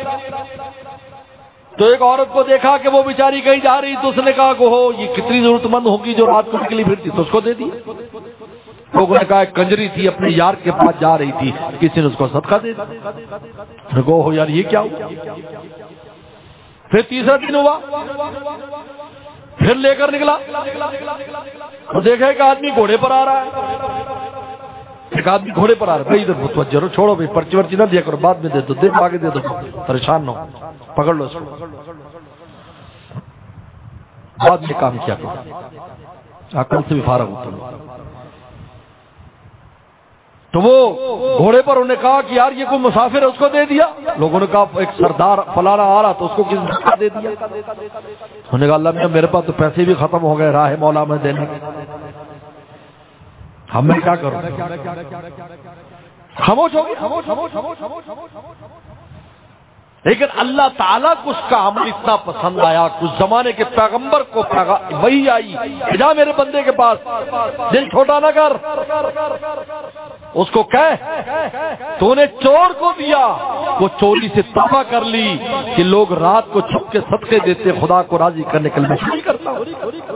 تو ایک عورت کو دیکھا کہ وہ بیچاری کہیں جا رہی, تو اس نے کہا کہ ہو یہ کتنی ضرورت مند ہوگی جو رات کو نکلی پھرتی, تو اس کو دے دیا. لوگوں نے کہا ایک کنجری تھی اپنے یار کے پاس جا رہی تھی, کسی نے اس کو صدقہ دے دیا. گو ہو یار یہ کیا ہوا. پھر تیسرا دن ہوا, پھر لے کر نکلا تو دیکھا ایک آدمی گھوڑے پر آ رہا ہے. ایک آدمی گھوڑے پر آ رہا ہے, بھائی ادھر متوجہ رہو, چھوڑو بھائی, پرچی ورچی نہ دیا کرو, بعد میں دے دو, دے آگے دے دو, پریشان نہ ہو, پکڑ لو اس کو, بعد میں کام کیا کرو, عقل سے بھی فارغ ہوتا. تو وہ گھوڑے پر انہوں نے کہا کہ یار یہ کوئی مسافر ہے, اس کو دے دیا. لوگوں نے کہا ایک سردار فلانا آ رہا تو اس کو کس نے دے دیا. انہوں نے کہا اللہ میاں میرے پاس تو پیسے بھی ختم ہو گئے, راہ مولا میں دینے کے, ہم میں کیا کروں. خاموش ہو گئے. لیکن اللہ تعالیٰ کو اس کا عمل اتنا پسند آیا, کچھ زمانے کے پیغمبر کو وہی آئی, جا میرے بندے کے پاس, دل چھوٹا نہ کر, اس کو کہہ تو نے چور کو دیا, وہ چوری سے توبہ کر لی کہ لوگ رات کو چھپ کے صدقے دیتے, خدا کو راضی کرنے کے لیے مشورہ کرتا ہوں.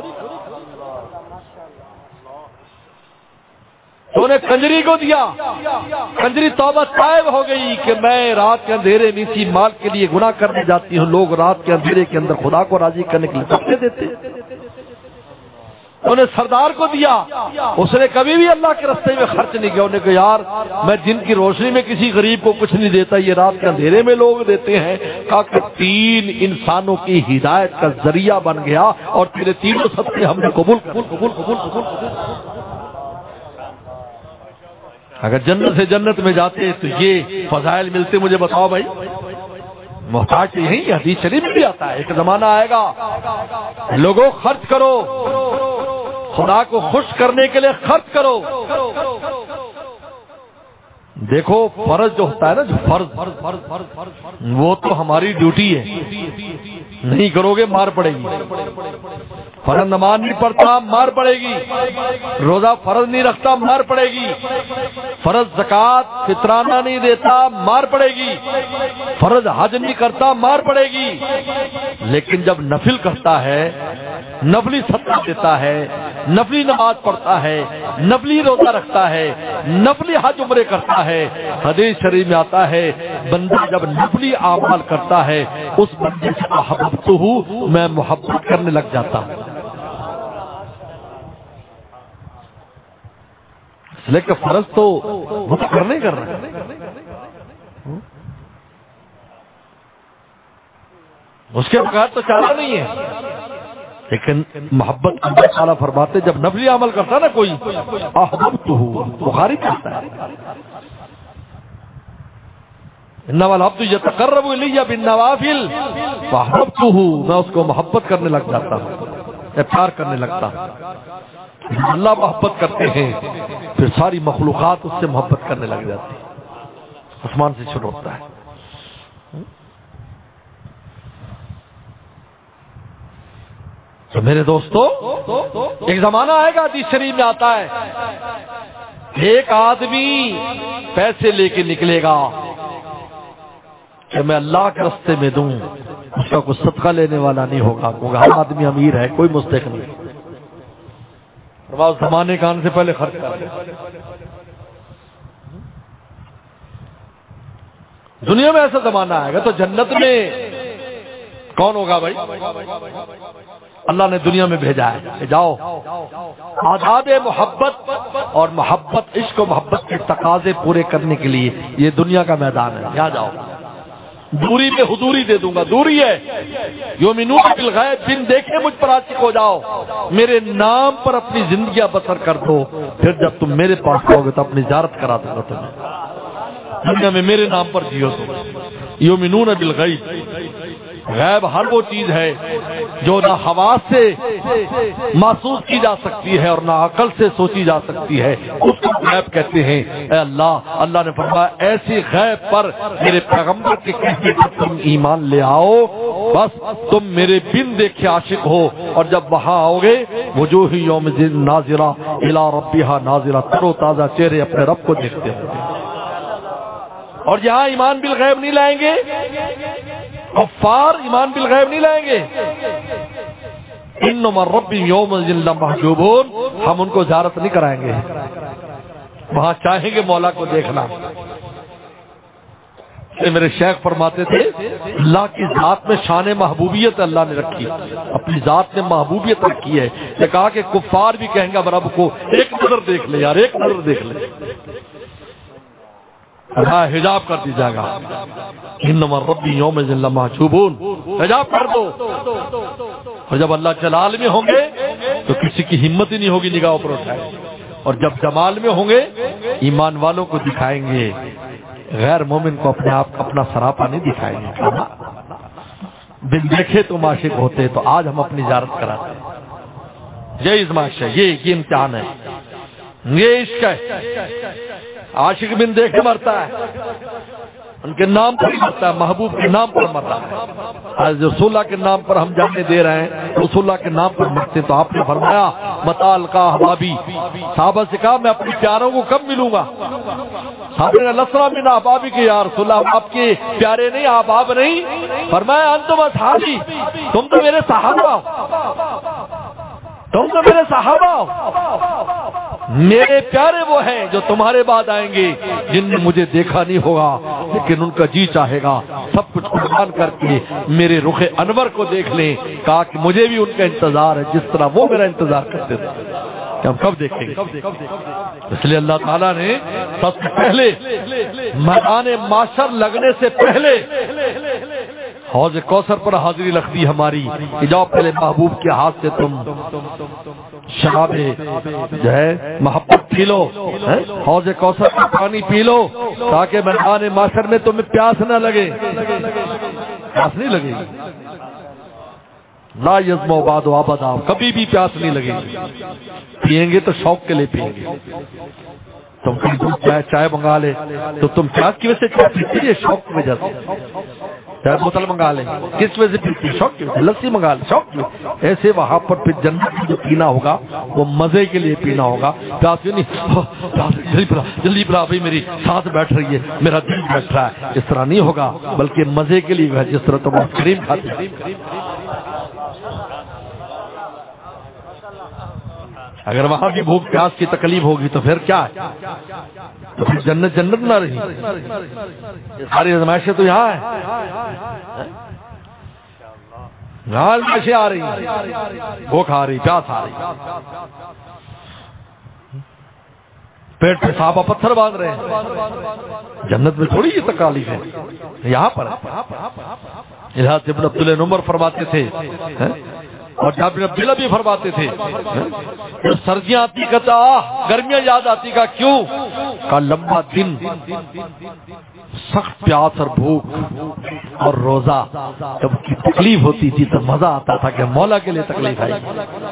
تو نے کنجری کو دیا, کنجری توبہ طائب ہو گئی کہ میں رات کے اندھیرے میں اسی مال کے لیے گناہ کرنے جاتی ہوں, لوگ رات کے اندھیرے کے اندر خدا کو راضی کرنے کے لیے صدقے دیتے. انہیں سردار کو دیا, اس نے کبھی بھی اللہ کے راستے میں خرچ نہیں کیا. انہیں کہا یار میں دن کی روشنی میں کسی غریب کو کچھ نہیں دیتا, یہ رات کے اندھیرے میں لوگ دیتے ہیں. کہا کہ تین انسانوں کی ہدایت کا ذریعہ بن گیا اور تیرے تینوں صدقے ہم نے قبول قبول قبول قبول قبول. اگر جنت سے جنت میں جاتے تو یہ فضائل ملتے, مجھے بتاؤ بھائی. محتاج یہی حدیث شریف بھی آتا ہے, ایک زمانہ آئے گا لوگوں خرچ کرو, خدا کو خوش کرنے کے لیے خرچ کرو. دیکھو فرض جو ہوتا ہے نا, جو فرض وہ تو ہماری ڈیوٹی ہے, نہیں کرو گے مار پڑے گی. فرض نماز نہیں پڑھتا مار پڑے گی, روزہ فرض نہیں رکھتا مار پڑے گی, فرض زکات فطرانہ نہیں دیتا مار پڑے گی, فرض حج نہیں کرتا مار پڑے گی. لیکن جب نفل کرتا ہے, نفلی صدقہ دیتا ہے, نفلی نماز پڑھتا ہے, نفلی روزہ رکھتا ہے, نفلی حج عمرے کرتا ہے, حدیث شریف میں آتا ہے بندہ جب نفلی اعمال کرتا ہے اس بندے سے احببتہ, میں محبت کرنے لگ جاتا ہوں. اس لیے کہ فرض تو وہ تو کرنے کر رہے ہیں، اس کے بغیر تو چارہ نہیں ہے. لیکن محبت اللہ تعالیٰ فرماتے جب نفلی عمل کرتا ہے نا کوئی، احببتہ، بخاری کہتا ہے انما العبد یتقرب الی بالنوافل فاحببتہ، میں اس کو محبت کرنے لگ جاتا ہوں، پیار کرنے لگتا ہوں. اللہ محبت کرتے ہیں پھر ساری مخلوقات اس سے محبت کرنے لگ جاتی ہے. آسمان سے شروع ہوتا ہے. تو میرے دوستو ایک زمانہ آئے گا، حدیث شریف میں آتا ہے، ایک آدمی پیسے لے کے نکلے گا کہ میں اللہ کے راستے میں دوں، اس کا کوئی صدقہ لینے والا نہیں ہوگا، کیونکہ ہر آدمی امیر ہے، کوئی مستحق نہیں. اس زمانے کا آنے سے پہلے خرچ کر دے. دنیا میں ایسا زمانہ آئے گا تو جنت میں کون ہوگا بھائی؟ اللہ نے دنیا میں بھیجا ہے کہ جاؤ آداب محبت اور محبت عشق و محبت کے تقاضے پورے کرنے کے لیے یہ دنیا کا میدان ہے، یہاں جاؤ. دوری میں حضوری دے دوں گا، دوری ہے. یؤمنون بالغیب، بن دیکھے مجھ پر عاشق ہو جاؤ، میرے نام پر اپنی زندگیاں بسر کر دو، پھر جب تم میرے پاس آؤ گے تو اپنی زیارت کرا دوں گا تمہیں. دنیا میں میرے نام پر جیو تم. یؤمنون بالغیب، غیب ہر وہ چیز ہے جو نہ حواس سے محسوس کی جا سکتی ہے اور نہ عقل سے سوچی جا سکتی ہے، اس کو غیب کہتے ہیں. اے اللہ، اللہ نے فرمایا ایسی غیب پر میرے پیغمبر کے کہنے پر تم ایمان لے آؤ، بس تم میرے بن دیکھے عاشق ہو. اور جب وہاں آؤ گے وجوہ یوم ناظرہ الی ربھا ناظرہ، تر و تازہ چہرے اپنے رب کو دیکھتے ہوں. اور یہاں ایمان بالغیب نہیں لائیں گے، کفار ایمان بالغیب نہیں لائیں گے. انما ربی یوم لمحجوبون، ہم ان کو زیارت نہیں کرائیں گے، وہاں چاہیں گے مولا کو دیکھنا. میرے شیخ فرماتے تھے اللہ کی ذات میں شان محبوبیت اللہ نے رکھی، اپنی ذات میں محبوبیت رکھی ہے. یہ کہا کہ کفار بھی کہیں گے اب رب کو ایک نظر دیکھ لے یار، ایک نظر دیکھ لے. اللہ حجاب کر دی جائے گا، انما ربی یوم لمحجوبون، حجاب کر دو. اور جب اللہ جلال میں ہوں گے تو کسی کی ہمت ہی نہیں ہوگی نگاہ پر اٹھائے، اور جب جمال میں ہوں گے ایمان والوں کو دکھائیں گے، غیر مومن کو اپنے آپ کا اپنا سراپا نہیں دکھائیں گے. بن دیکھے تم عاشق ہوتے تو آج ہم اپنی زیارت کراتے. یہ ازمائش ہے، یہ یہ امتحان ہے، یہ عشق ہے. عاشق بن دیکھے مرتا ہے، ان کے نام پر مرتا ہے، محبوب کے نام پر مرتا ہے. آج رسول اللہ کے نام پر ہم جانے دے رہے ہیں، رسول اللہ کے نام پر مرتے. تو آپ نے فرمایا متى القى احبابی، صحابہ سے کہا میں اپنے پیاروں کو کب ملوں گا؟ صحابہ نے لسنا من احبابی کہ یا رسول اللہ آپ کے پیارے نہیں، احباب نہیں. فرمایا انتم اصحابی، تم تو میرے صحابہ ہو، تم تو میرے صحابہ ہو. میرے پیارے وہ ہیں جو تمہارے بعد آئیں گے جن نے مجھے دیکھا نہیں ہوگا لیکن ان کا جی چاہے گا سب کچھ قربان کر کے میرے رخ انور کو دیکھ لیں. کہا کہ مجھے بھی ان کا انتظار ہے جس طرح وہ میرا انتظار کرتے تھے کہ ہم کب دیکھیں گے. اس لیے اللہ تعالیٰ نے سب سے پہلے میدان معاشر لگنے سے پہلے حوض کوثر پر حاضری رکھ دی ہماری کہ جاؤ پہلے محبوب کے ہاتھ سے تم شراب جو ہے محبت پی لو، حوض کوثر کا پانی پی لو تاکہ میدان معاشر میں تمہیں پیاس نہ لگے. پیاس نہیں لگے گی، لا یزمع بعد ابدا، کبھی بھی پیاس نہیں لگے گی. پیئیں گے تو شوق کے لیے پیئیں گے. تم چائے چائے منگا لے تو تم پیاس کی وجہ سے چائے پیتے ہیں، شوق کی وجہ سے. چاہے بوتل منگا لیں کس وجہ سے پیتے؟ شوق کی وجہ سے. لسی منگا لیں شوق کی وجہ سے. ایسے وہاں پر پھر جنت میں جو پینا ہوگا وہ مزے کے لیے پینا ہوگا. پیاس نہیں جلدی پلا جلدی پلا بھائی میری سانس بیٹھ رہی ہے، میرا دل بیٹھ رہا ہے، اس طرح نہیں ہوگا، بلکہ مزے کے لیے جس طرح تم آئس کریم کھاتے ہیں. اگر وہاں بھی بھوک پیاس کی تکلیف ہوگی تو پھر کیا ہے؟ تو پھر جنت جنت نہ رہی. یہ ساری آزمائشیں تو یہاں ہیں، یہاں آزمائشیں آ رہی ہیں، بھوک آ رہی، پیاس آ رہی. پیٹ پہ صحابہ پتھر باندھ رہے ہیں. جنت میں تھوڑی یہ تکالیف ہے، یہاں پر. الہاد ابن عبداللہ نمبر فرماتے تھے اور جابر بن عبداللہ بھی فرماتے تھے جب سردیاں آتی کہتا گرمیاں یاد آتی کا کیوں کا لمبا دن، سخت پیاس اور بھوک اور روزہ، جب تکلیف ہوتی تھی تو مزہ آتا تھا کہ مولا کے لیے تکلیف آئی.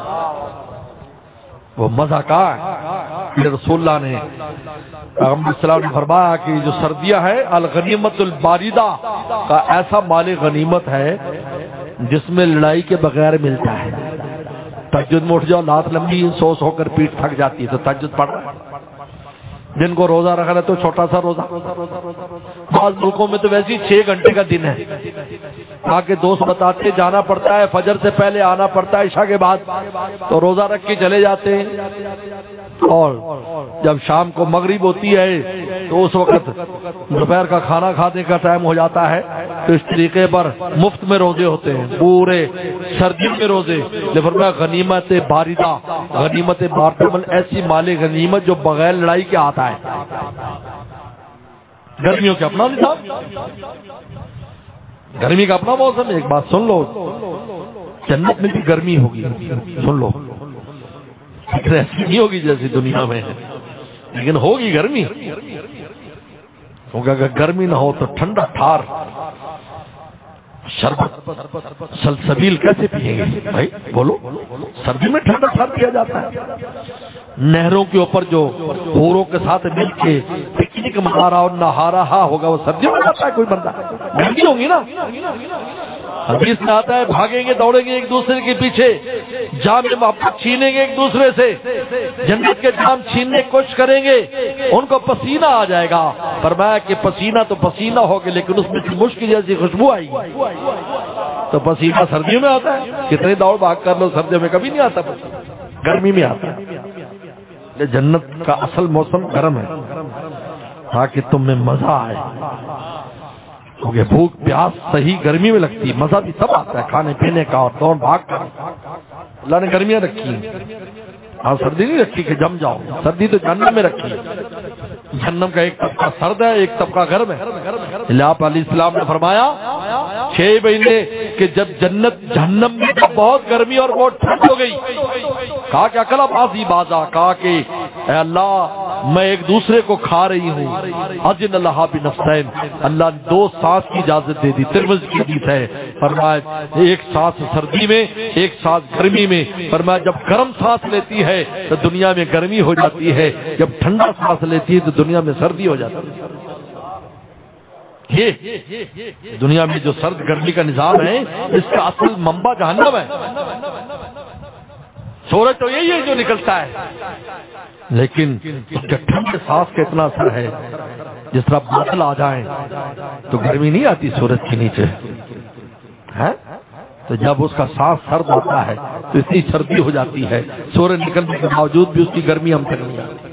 وہ مزہ کہاں ہے؟ رسول اللہ نے پیغمبر السلام نے فرمایا کہ جو سردیاں ہے الغنیمت الباردہ کا ایسا مال غنیمت ہے جس میں لڑائی کے بغیر ملتا ہے. تہجد میں اٹھ جاؤ، لات لمبی سو سو کر پیٹ تھک جاتی ہے تو تہجد پڑھ رہا ہے. جن کو روزہ رکھنا تو چھوٹا سا روزہ، بعض ملکوں میں تو ویسے ہی چھ گھنٹے کا دن ہے. آگے دوست بتاتے جانا پڑتا ہے، فجر سے پہلے آنا پڑتا ہے، عشاء کے بعد تو روزہ رکھ کے چلے جاتے ہیں. اور جب شام کو مغرب ہوتی ہے تو اس وقت دوپہر کا کھانا کھانے کا ٹائم ہو جاتا ہے. تو اس طریقے پر مفت میں روزے ہوتے ہیں، پورے سردی میں روزے. فرمایا غنیمت باردہ، غنیمت باردہ ایسی مال غنیمت جو بغیر لڑائی کے آتا ہے. گرمیوں کے اپنا نظام، گرمی کا اپنا موسم. ایک بات سن لو، جنت میں بھی گرمی ہوگی، سن لو، ایسی نہیں ہوگی جیسی دنیا میں ہے، لیکن ہوگی گرمی. کیونکہ اگر گرمی نہ ہو تو ٹھنڈا ٹھار شربت سلسبیل کیسے پیئیں گے بھائی؟ بولو، سردی میں ٹھنڈا ٹھار پیا جاتا ہے. نہروں کے اوپر جو حوروں کے ساتھ مل کے پکنک منا رہا اور نہا رہا ہوگا وہ سردیوں میں جاتا ہے کوئی بندہ؟ گرمی ہوگی نا. حدیث میں آتا ہے بھاگیں گے دوڑیں گے ایک دوسرے کے پیچھے، جام محبت چھینیں گے ایک دوسرے سے، جنت کے جام چھیننے کی کوشش کریں گے، ان کو پسینہ آ جائے گا. فرمایا کہ پسینہ تو پسینہ ہوگا لیکن اس میں مشک جیسی خوشبو آئی گی. تو پسینہ سردیوں میں آتا ہے، کتنے دوڑ بھاگ کر لو سردیوں میں کبھی نہیں آتا، گرمی میں آتا ہے. جنت کا اصل موسم گرم ہے تاکہ تم میں مزہ آئے. کیونکہ بھوک پیاس صحیح گرمی میں لگتی ہے، مزہ بھی سب آتا ہے کھانے پینے کا اور دوڑ بھاگ کا. اللہ نے گرمیاں رکھی ہیں، ہاں سردی نہیں رکھی کہ جم جاؤ. سردی تو جہنم میں رکھی. جہنم کا ایک طبقہ سرد ہے، ایک طبقہ گرم ہے. آپ علیہ السلام نے فرمایا چھ مہینے کہ جب جنت جہنم میں بہت گرمی اور بہت ٹھنڈ ہو گئی، کہا کہ اکلا بازی بازا، کہا کہ اے اللہ میں ایک دوسرے کو کھا رہی ہوں. اذن اللہ بنفسین، اللہ نے دو سانس کی اجازت دے دی. ترمذی کی حدیث ہے، فرمایا ایک سانس سردی میں ایک سانس گرمی میں. فرمایا جب گرم سانس لیتی ہے تو دنیا میں گرمی ہو جاتی ہے، جب ٹھنڈا سانس لیتی ہے تو دنیا میں سردی ہو جاتی ہے. یہ دنیا میں جو سرد گرمی کا نظام ہے اس کا اصل منبع جہنم ہے. سورج تو یہی ہے جو نکلتا ہے، لیکن اس کے ٹھنڈے سانس کا اتنا اثر ہے. جس طرح بادل آ جائیں تو گرمی نہیں آتی سورج کے نیچے ہے، تو جب اس کا سانس سرد ہوتا ہے تو اتنی سردی ہو جاتی ہے، سورج نکلنے کے باوجود بھی اس کی گرمی ہم تک نہیں آتی.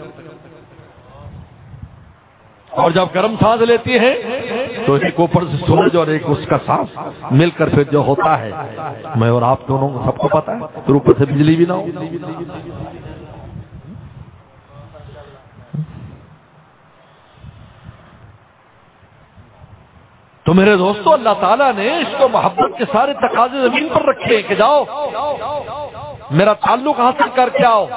اور جب گرم سانس لیتی ہے تو ایک اوپر سے سورج اور ایک اس کا سانس مل کر پھر جو ہوتا ہے، میں اور آپ دونوں کو سب کو پتا ہے، پھر اوپر سے بجلی بھی نہ ہو. تو میرے دوستو، اللہ تعالیٰ نے عشق و محبت کے سارے تقاضے زمین پر رکھے کہ جاؤ میرا تعلق حاصل کر کے آؤ.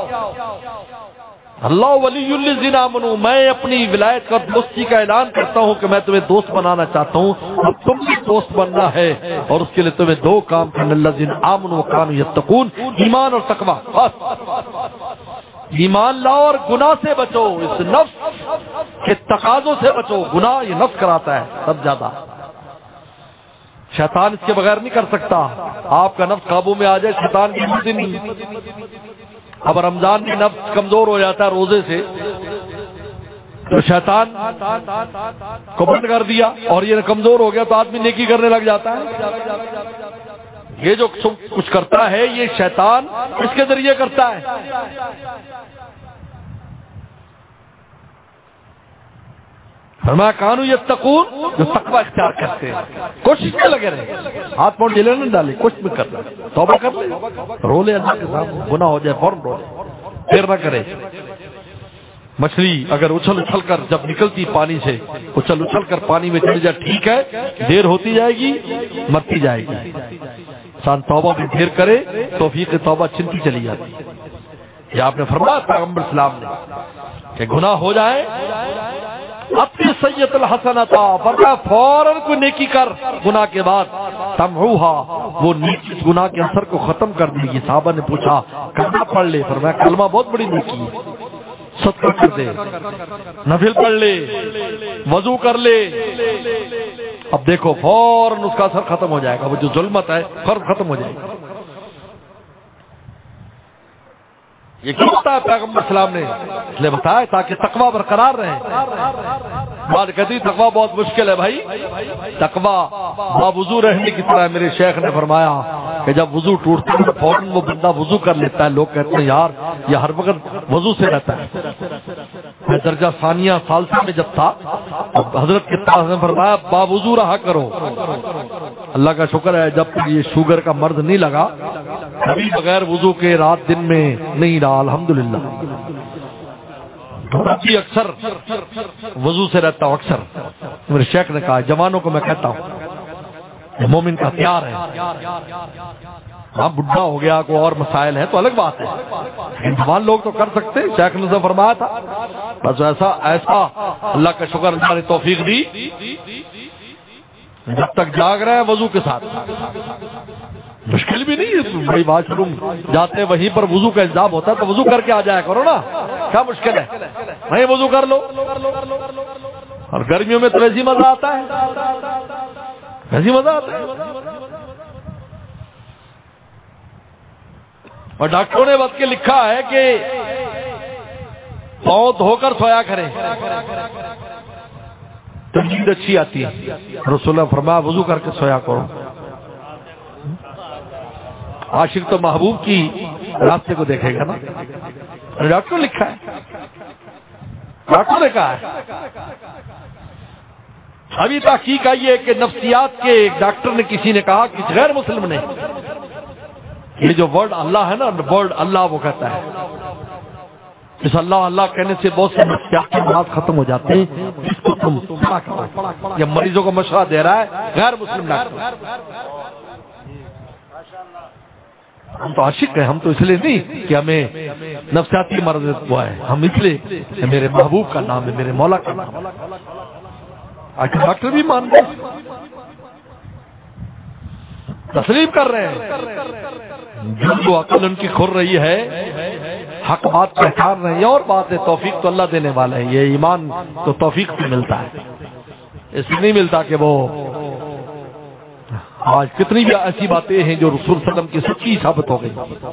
اللہ ولی الذین آمنوا، میں اپنی ولایت کا دوستی کا اعلان کرتا ہوں کہ میں تمہیں دوست بنانا چاہتا ہوں. اب تم بھی دوست بننا ہے اور اس کے لیے تمہیں دو کام کرنا، الذین آمنوا وکانوا یتقون، ایمان اور تقوی. ایمان لاؤ اور گناہ سے بچو، اس نفس کے تقاضوں سے بچو. گناہ یہ نفس کراتا ہے سب زیادہ، شیطان اس کے بغیر نہیں کر سکتا. آپ کا نفس قابو میں آ جائے شیطان کی مدد نہیں. اب رمضان میں نفس کمزور ہو جاتا ہے روزے سے تو شیطان کو بند کر دیا اور یہ کمزور ہو گیا تو آدمی نیکی کرنے لگ جاتا ہے. یہ جو کچھ کرتا ہے یہ شیطان اس کے ذریعے کرتا ہے. فرمایا کانو یتقون، جو تقوی اختیار کرتے ہیں، کوشش میں لگے رہے، ہاتھ پاؤں ڈھیلے نہ ڈالے، کوشش میں کر رہے، توبہ کر لے، رو لے اللہ کے سامنے، گناہ ہو جائے فوراً رو لے، پھر نہ کرے. مچھلی اگر اچھل اچھل کر جب نکلتی پانی سے اچھل اچھل کر پانی میں چلی جائے ٹھیک ہے، دیر ہوتی جائے گی مرتی جائے گی. انسان توبہ بھی دیر کرے توفیق توبہ چھنتی چلی جاتی. یہ آپ نے فرمایا پیغمبر اسلام نے کہ گناہ ہو جائے اپنی سیئت الحسنۃ فرمایا فوراً کوئی نیکی کر گناہ کے بعد تمحوہا وہ نیکی گناہ کے اثر کو ختم کر دے گی. صحابہ نے پوچھا کلمہ پڑھ لے، فرمایا کلمہ بہت بڑی نیکی ہے، صدقہ کر دے، نفل پڑھ لے، وضو کر لے. اب دیکھو فوراً اس کا اثر ختم ہو جائے گا، وہ جو ظلمت ہے فوراً ختم ہو جائے گا. یہ کیوں بتایا پیغمبر اسلام نے؟ اس لیے بتایا تاکہ تقوی برقرار رہے. بات کہتی تقوی بہت مشکل ہے بھائی، تقوی باوضو رہنے کی طرح. میرے شیخ نے فرمایا کہ جب وضو ٹوٹتا ہے فوراً وہ بندہ وضو کر لیتا ہے. لوگ کہتے ہیں یار یہ ہر وقت وضو سے رہتا ہے. میں درجہ ثانیہ ثالثہ میں جب تھا حضرت کے پاس نے فرمایا باوضو رہا کرو. اللہ کا شکر ہے جب یہ شوگر کا مرض نہیں لگا کبھی بغیر وضو کے رات دن میں نہیں رہا الحمدللہ. ابھی اکثر وضو سے رہتا ہوں. اکثر میرے شیخ نے کہا جوانوں کو میں کہتا ہوں مومن کا ہتھیار ہے. ہاں بڈھا ہو گیا کوئی اور مسائل ہے تو الگ بات ہے، جوان لوگ تو کر سکتے. شیخ نے فرمایا تھا بس ایسا ایسا اللہ کا شکر اللہ نے توفیق دی جب تک جاگ رہے ہیں وضو کے ساتھ. مشکل بھی نہیں ہے بھائی، واش روم جاتے وہیں پر وضو کا انتظام ہوتا ہے تو وضو کر کے آ جایا کرو نا، کیا مشکل ہے؟ وہیں وضو کر لو. اور گرمیوں میں تو ویسے مزہ آتا ہے، ویسے مزہ آتا ہے. اور ڈاکٹروں نے وقت کے لکھا ہے کہ پاؤں دھو کر سویا کریں تو نیند اچھی آتی ہے. رسول اللہ فرمایا وضو کر کے سویا کرو. عاشق تو محبوب کی راستے کو دیکھے گا نا. ڈاکٹر نے لکھا ہے، ڈاکٹر نے کہا ہے. ابھی تحقیق آئی ہے کہ نفسیات کے ایک ڈاکٹر نے کسی نے کہا کسی غیر مسلم نے یہ جو ورڈ اللہ ہے نا، ورڈ اللہ وہ کہتا ہے اس اللہ اللہ کہنے سے بہت سے نفسیات کے امراض ختم ہو جاتے ہیں. اس کو تم پڑھا کرو. یہ مریضوں کو مشورہ دے رہا ہے غیر مسلم ڈاکٹر. ہم تو عاشق ہیں، ہم تو اس لیے نہیں کہ ہمیں نفسیاتی مرض ہوا ہے، ہم اس لیے میرے محبوب کا نام ہے، میرے مولا کا نام ہے. آج ڈاکٹر بھی مان گئے، تسلیم کر رہے ہیں. جن کو عقل ان کی کھل رہی ہے حق بات پہچان رہے ہیں. اور بات ہے توفیق تو اللہ دینے والا ہے. یہ ایمان تو توفیق سے ملتا ہے، اس لیے نہیں ملتا کہ وہ آج کتنی بھی ایسی باتیں ہیں جو رسول صلی اللہ علیہ وسلم کی سچی ثابت ہو گئی.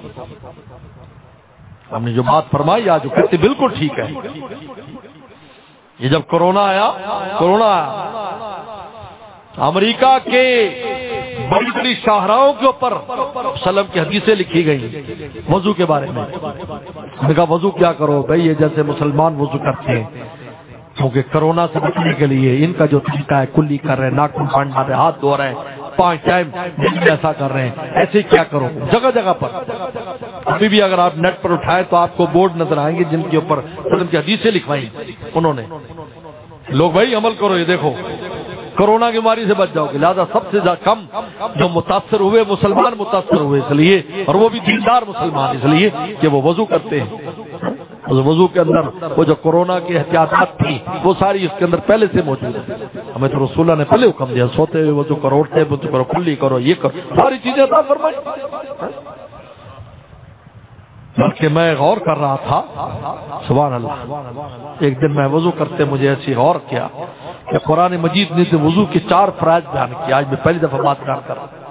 ہم نے جو بات فرمائی آج جو کہتے بالکل ٹھیک ہے. یہ جب کورونا آیا کورونا آیا امریکہ کے بڑی بڑی شاہراہوں کے اوپر سلم کی حدیثیں لکھی گئی وضو کے بارے میں. میں نے کہا وضو کیا کرو بھائی، یہ جیسے مسلمان وضو کرتے ہیں کیونکہ کورونا سے بچنے کے لیے ان کا جو طریقہ ہے کلی کر رہے ہیں، ناخن پانی مار رہے ہیں، ہاتھ دھو رہے ہیں، پانچ ٹائم ایسا کر رہے ہیں. ایسے کیا کرو جگہ جگہ پر. ابھی بھی اگر آپ نیٹ پر اٹھائیں تو آپ کو بورڈ نظر آئیں گے جن کے اوپر سلم کی حدیثیں لکھوائی انہوں نے. لوگ بھائی عمل کرو، یہ دیکھو کورونا کی بیماری سے بچ جاؤ گے. لہٰذا سب سے زیادہ کم جو متاثر ہوئے مسلمان متاثر ہوئے اس لیے، اور وہ بھی دیندار مسلمان اس لیے کہ وہ وضو کرتے ہیں. وضو کے اندر وہ جو کورونا کی احتیاطات تھی وہ ساری اس کے اندر پہلے سے موجود ہے. ہمیں تو رسول اللہ نے پہلے حکم دیا سوتے ہوئے وضو کرو، اٹھتے وضو کرو، کلی کرو، یہ کرو، ساری چیزیں عطا فرمائی. بلکہ میں غور کر رہا تھا سبحان اللہ، ایک دن میں وضو کرتے مجھے ایسی غور کیا کہ قرآن مجید نے وضو کے چار فرائض بیان کیا. آج میں پہلی دفعہ بات بیان کر رہا ہوں.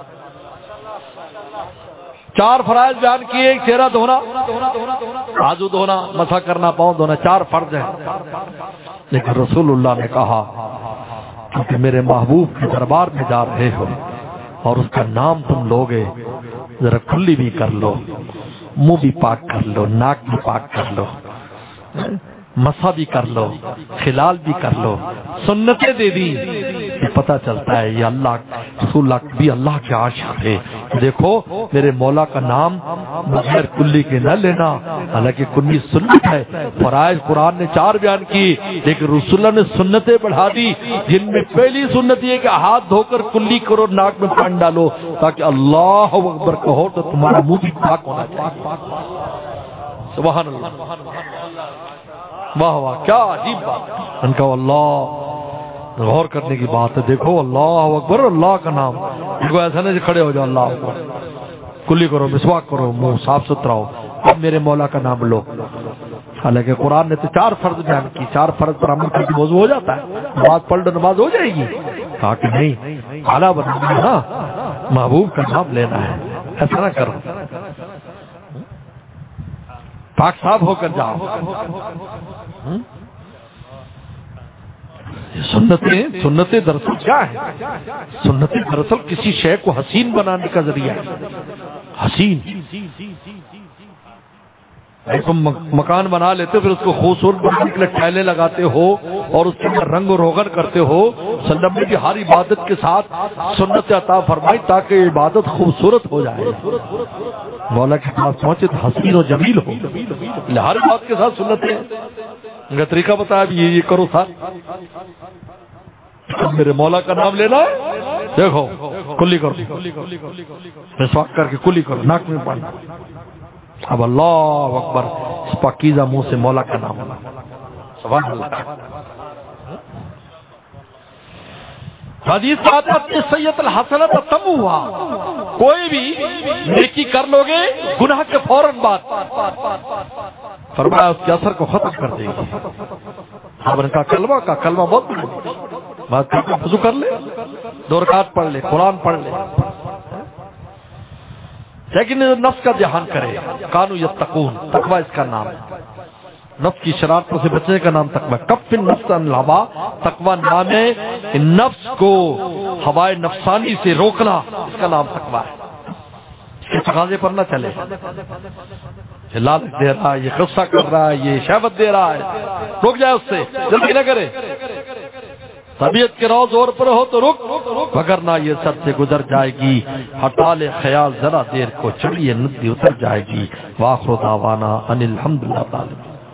چار فرائض بیان کیے. ایک چہرہ دھونا، بازو دھونا، مسح کرنا، پاؤں دھونا، چار فرض ہیں. لیکن رسول اللہ نے کہا کہ میرے محبوب کے دربار میں جا رہے ہو اور اس کا نام تم لوگے، ذرا کھلی بھی کر لو، منہ بھی پاک کر لو، ناک بھی پاک کر لو، مسح بھی کر لو، خلال بھی کر لو. سنتیں دے دی یہ پتہ چلتا ہے یہ اللہ رسول اللہ بھی اللہ کے عاشق تھے. دیکھو میرے مولا کا نام بغیر کلی کے نہ لینا، حالانکہ کلی سنت ہے. فرائض قرآن نے چار بیان کی لیکن رسول اللہ نے سنتیں بڑھا دی، جن میں پہلی سنت یہ کہ ہاتھ دھو کر کلی کرو، ناک میں پانی ڈالو تاکہ اللہ اکبر کہو تو تمہارا منہ بھی پاک ہونا چاہیے. سبحان اللہ، واہ واہ کیا عجیب بات. ان کا اللہ غور کرنے کی بات ہے. دیکھو اللہ اکبر، اللہ کا نام، دیکھو ایسا نہیں کھڑے ہو جاؤ اللہ اکبر، کلی کرو، مسواک کرو، منہ صاف ستھرا ہو، اب میرے مولا کا نام لو. حالانکہ قرآن نے تو چار فرض بیان کی، چار فرض پر عمل کر کے موضوع ہو جاتا ہے. نماز پڑھ لو نماز ہو جائے گی. کہا کہ نہیں، اعلیٰ بننا ہے نا، محبوب کا نام لینا ہے، ایسا نہ کرو، پاک صاف ہو کر جاؤ. سنتیں سنتیں دراصل کیا ہے؟ سنتیں دراصل کسی شے کو حسین بنانے کا ذریعہ ہے. حسین تم مکان بنا لیتے ہو، پھر اس کو خوبصورت بنانے کے لیے ٹائلیں لگاتے ہو اور اس کے اندر رنگ و روغن کرتے ہو. سلم نے بھی ہر عبادت کے ساتھ سنت عطا فرمائی تاکہ عبادت خوبصورت ہو جائے، مولا کے پاس پہنچے تو حسین و جمیل ہو. ہر بات کے ساتھ سنتیں ان کا طریقہ بتایا بھی یہ کرو تھا. میرے مولا کا نام لینا ہے، دیکھو کلی کرو، مسواک کر کے کلی کرو، ناک میں پانی. اب اللہ اکبر، اس پاکیزہ منہ سے مولا کا نام. سبحان اللہ. حدیث کا آتا ہے سید الحسنۃ تموا، کوئی بھی نیکی کر لو گے گناہ کے فوراً بعد فرمایا اس کے اثر کو ختم کر دے گی. اب ان کا کلمہ کا کلمہ بہت بات وضو کر لے، دو رکعت پڑھ لے، قرآن پڑھ لے، لیکن نفس کا دھیان کرے. کانو یتقون، تقوی اس کا نام ہے. نفس کی شرارتوں سے بچنے کا نام تقوی. کف النفس عن الہوا، تقوی نام ہے نفس کو ہوائے نفسانی سے روکنا، اس کا نام تقوی ہے. اس کے تقاضے پر نہ چلے. یہ لالچ دے رہا ہے، یہ غصہ کر رہا ہے، یہ شہوت دے رہا ہے، رک جائے اس سے، جلدی نہ کرے. طبیعت کے رو زور پر ہو تو رک، وگرنہ یہ سب سے گزر جائے گی. ہٹا لے خیال ذرا دیر کو، چڑھیے ندی اتر جائے گی. وآخر دعوانا ان الحمدللہ تعالی.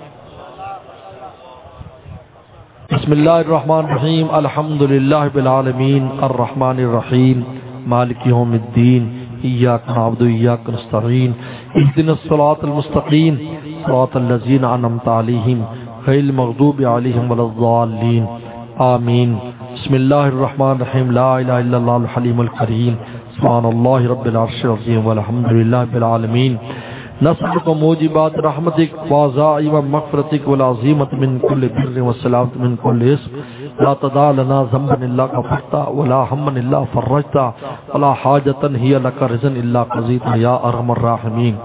بسم اللہ الرحمن الرحیم. الحمدللہ رب العالمین الرحمن الرحیم مالک یوم الدین. ایاک نعبد و ایاک نستعین. اهدنا الصراط المستقیم صراط الذین انعمت علیہم غیر المغضوب علیہم ولا الضالین. آمین. بسم اللہ الرحمن الرحیم. لا الہ الا اللہ الحلیم الکریم. سبحان اللہ رب العرش العظیم والحمدللہ رب العالمین. نسألک موجبات رحمتک وعزائم مغفرتک والعظیمت من کل بر والسلامت من کل اسم. لا تدع لنا ذنبا الا غفرتا ولا ہما الا فرجتا ولا حاجتا ہی لک رضا الا قضیتا یا ارحم الراحمین.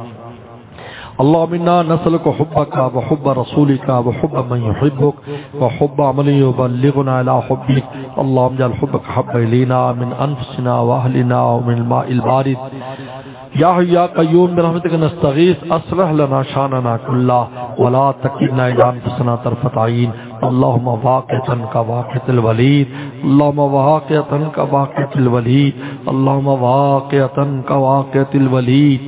اللهم انا نسألك حبك وحب رسولك وحب من يحبك وحب عمل يبلغنا الى حبك. اللهم اجعل حبك حب الينا من انفسنا واهلنا ومن الماء البارد. یا حی یا قیوم برحمتک نستغیث اصلح لنا شاننا كله ولا تکلنا الى انفسنا طرفة عین. اللهم واقعتا كواقعة الولید، اللهم واقعتا كواقعة الولید، اللهم واقعتا كواقعة الولید.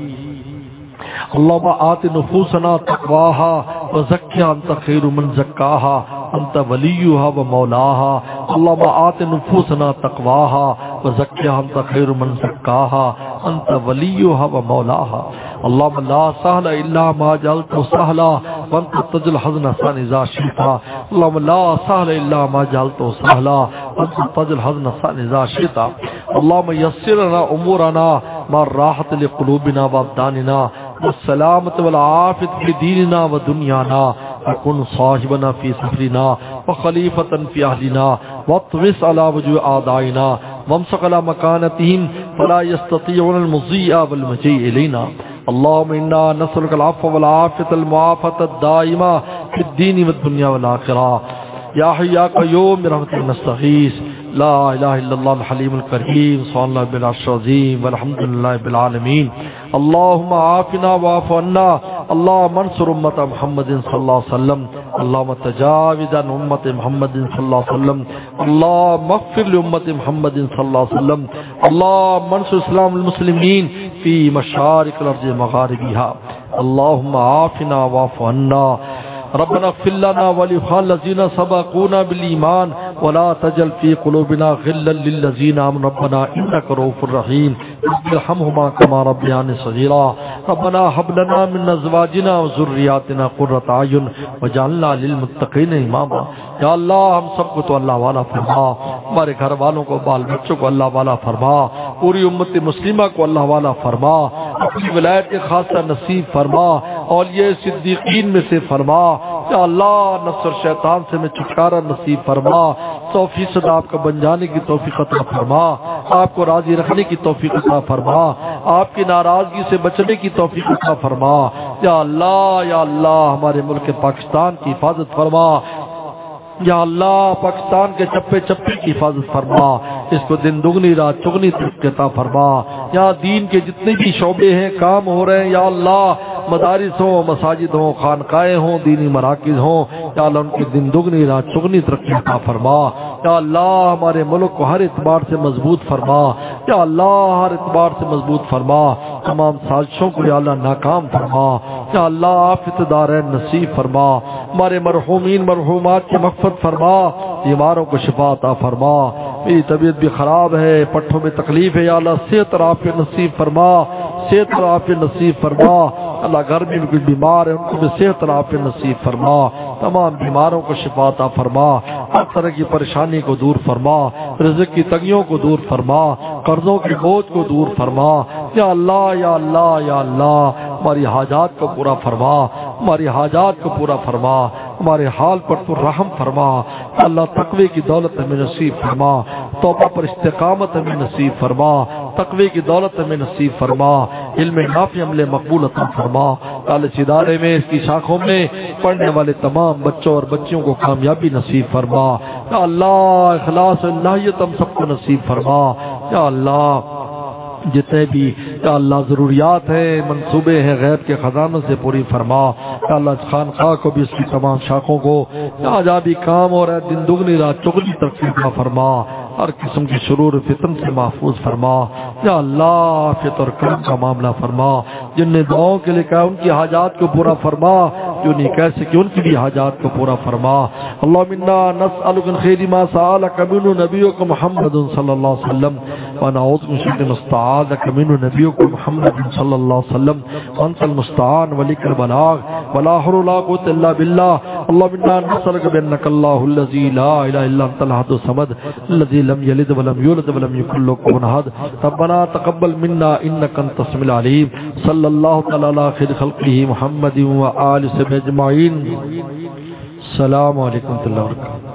اللهم آت نفوسنا تقواها وزکها انت خیر من زکاها انت ولیها ومولاها. اللهم آت نفوسنا تقواها وزکها انت خیر من زکاها انت ولیها ومولاها. اللهم لا سهل الا ما جعلته سهلا وانت تجعل الحزن سهلا اذا شئت. اللهم لا سهل الا ما جعلته سهلا وانت تجعل الحزن سهلا اذا شئت. اللهم يسر لنا امورنا مع الراحة لقلوبنا وابداننا والسلامة والعافية في ديننا ودنيانا. وكن صاحبنا في سفرنا وخليفة في أهلنا واطمس على وجوه أعدائنا وامسك على مكانتهم فلا يستطيعون المضي والمجيء إلينا. اللهم إنا نسألك العفو والعافية المعافاة الدائمة في الدين والدنيا والآخرة. یا حی یا قیوم برحمتک نستغیث. لا الہ الا اللہ الحلیم الکریم. سبحان اللہ بالعرش العظیم والحمدللہ بالعالمین. اللهم عافنا واعف عنا اللهم انصر امت محمد صلی اللہ علیہ وسلم اللهم تجاوز عن امت محمد صلی اللہ علیہ وسلم اللهم اغفر لامت محمد صلی اللہ علیہ وسلم اللهم انصر اسلام المسلمین فی مشارق الارض مغاربها اللهم عافنا واعف عنا ربنا اغفر لنا ولإخواننا الذين سبقونا بالإيمان ولا تجعل في قلوبنا غلا للذين آمنوا ربنا إنك رؤوف رحيم رب ارحمهما كما ربياني صغيرا ربنا هب لنا من أزواجنا وذرياتنا قرة أعين واجعلنا للمتقين إماما یا اللہ ہم سب کو تو اللہ والا فرما، ہمارے گھر والوں کو بال بچوں کو اللہ والا فرما، پوری امت مسلمہ کو اللہ والا فرما، اپنی ولایت کے خاصہ نصیب فرما، اولیاء صدیقین میں سے فرما یا اللہ، نفس اور شیطان سے میں چھٹکارا نصیب فرما، سو فیصد آپ کا بن جانے کی توفیق عطا فرما، آپ کو راضی رکھنے کی توفیق عطا فرما، آپ کی ناراضگی سے بچنے کی توفیق عطا فرما یا اللہ یا اللہ، ہمارے ملک پاکستان کی حفاظت فرما یا اللہ، پاکستان کے چپے چپے کی حفاظت فرما، اس کو دن دگنی رات چگنی ترقی عطا فرما یا دین کے جتنے بھی شعبے ہیں کام ہو رہے ہیں یا اللہ، مدارس ہوں، مساجد ہوں، خانقاہیں ہوں، دینی مراکز ہوں یا اللہ، ان کی دن دگنی رات چگنی ترقی عطا فرما یا اللہ، ہمارے ملک کو ہر اعتبار سے مضبوط فرما یا اللہ، ہر اعتبار سے مضبوط فرما، تمام سازشوں کو یا اللہ ناکام فرما یا اللہ، آفت دارین نصیب فرما، ہمارے مرحومین مرحومات کی مغفرت فرما، بیماروں کو شفا عطا فرما، میری طبیعت بھی خراب ہے، پٹھوں میں تکلیف ہے یا اللہ، صحت اور عافیت نصیب فرما، صحت اور عافیت نصیب فرما، اللہ گھر میں بھی کچھ بیمار ہے ان کو بھی صحت اور عافیت نصیب فرما، تمام بیماروں کو شفا عطا فرما، ہر طرح کی پریشانی کو دور فرما، رزق کی تنگیوں کو دور فرما، قرضوں کی بوجھ کو دور فرما یا اللہ یا اللہ یا اللہ، ہماری حاجات کو پورا فرما، ہماری حاجات کو پورا فرما، ہمارے حال پر تو رحم فرما اللہ، تقوی کی دولت ہمیں نصیب فرما، توبہ پر استقامت ہمیں نصیب فرما، تقوی کی دولت ہمیں نصیب فرما، علم نافع عمل مقبول عطا فرما، کالج ادارے میں اس کی شاخوں میں پڑھنے والے تمام بچوں اور بچیوں کو کامیابی نصیب فرما یا اللہ، اخلاص و اللہیت ہم سب کو نصیب فرما یا اللہ، جتنے بھی یا اللہ ضروریات ہیں، منصوبے ہیں، غیب کے خزانوں سے پوری فرما یا اللہ، خانقاہ کو بھی اس کی تمام شاخوں کو یا جہاں بھی کام ہو رہا ہے دن دگنی رات چگنی ترقی عطا فرما، ہر قسم کی شرور فتن سے محفوظ فرما یا اللہ، عافیت اور کرم کا معاملہ فرما، جن نے دعاؤں کے لیے کہا ان کی حاجات کو پورا فرما، جو نہیں کہہ سکے ان کی بھی حاجات کو پورا فرما، اللہم انا نسألک من خیر ما سألک منہ نبیک محمد صلی اللہ علیہ وسلم ونعوذ من شر ما استعاذک منہ نبیک محمد صلی اللہ علیہ وسلم وانت المستعان ولک البلاغ ولا حول ولا قوة الا باللہ، اللہم انا نسألک بانک اللہ الذی لا الہ الا انت الاحد الصمد الذی لم یلد ولم یولد ولم یکن له کفوا احد، ربنا تقبل منا انک انت السمیع العلیم، صلی اللہ تعالی علی خیر خلقہ محمد و آلہ اجمعین، السلام علیکم ورحمۃ اللہ وبرکاتہ۔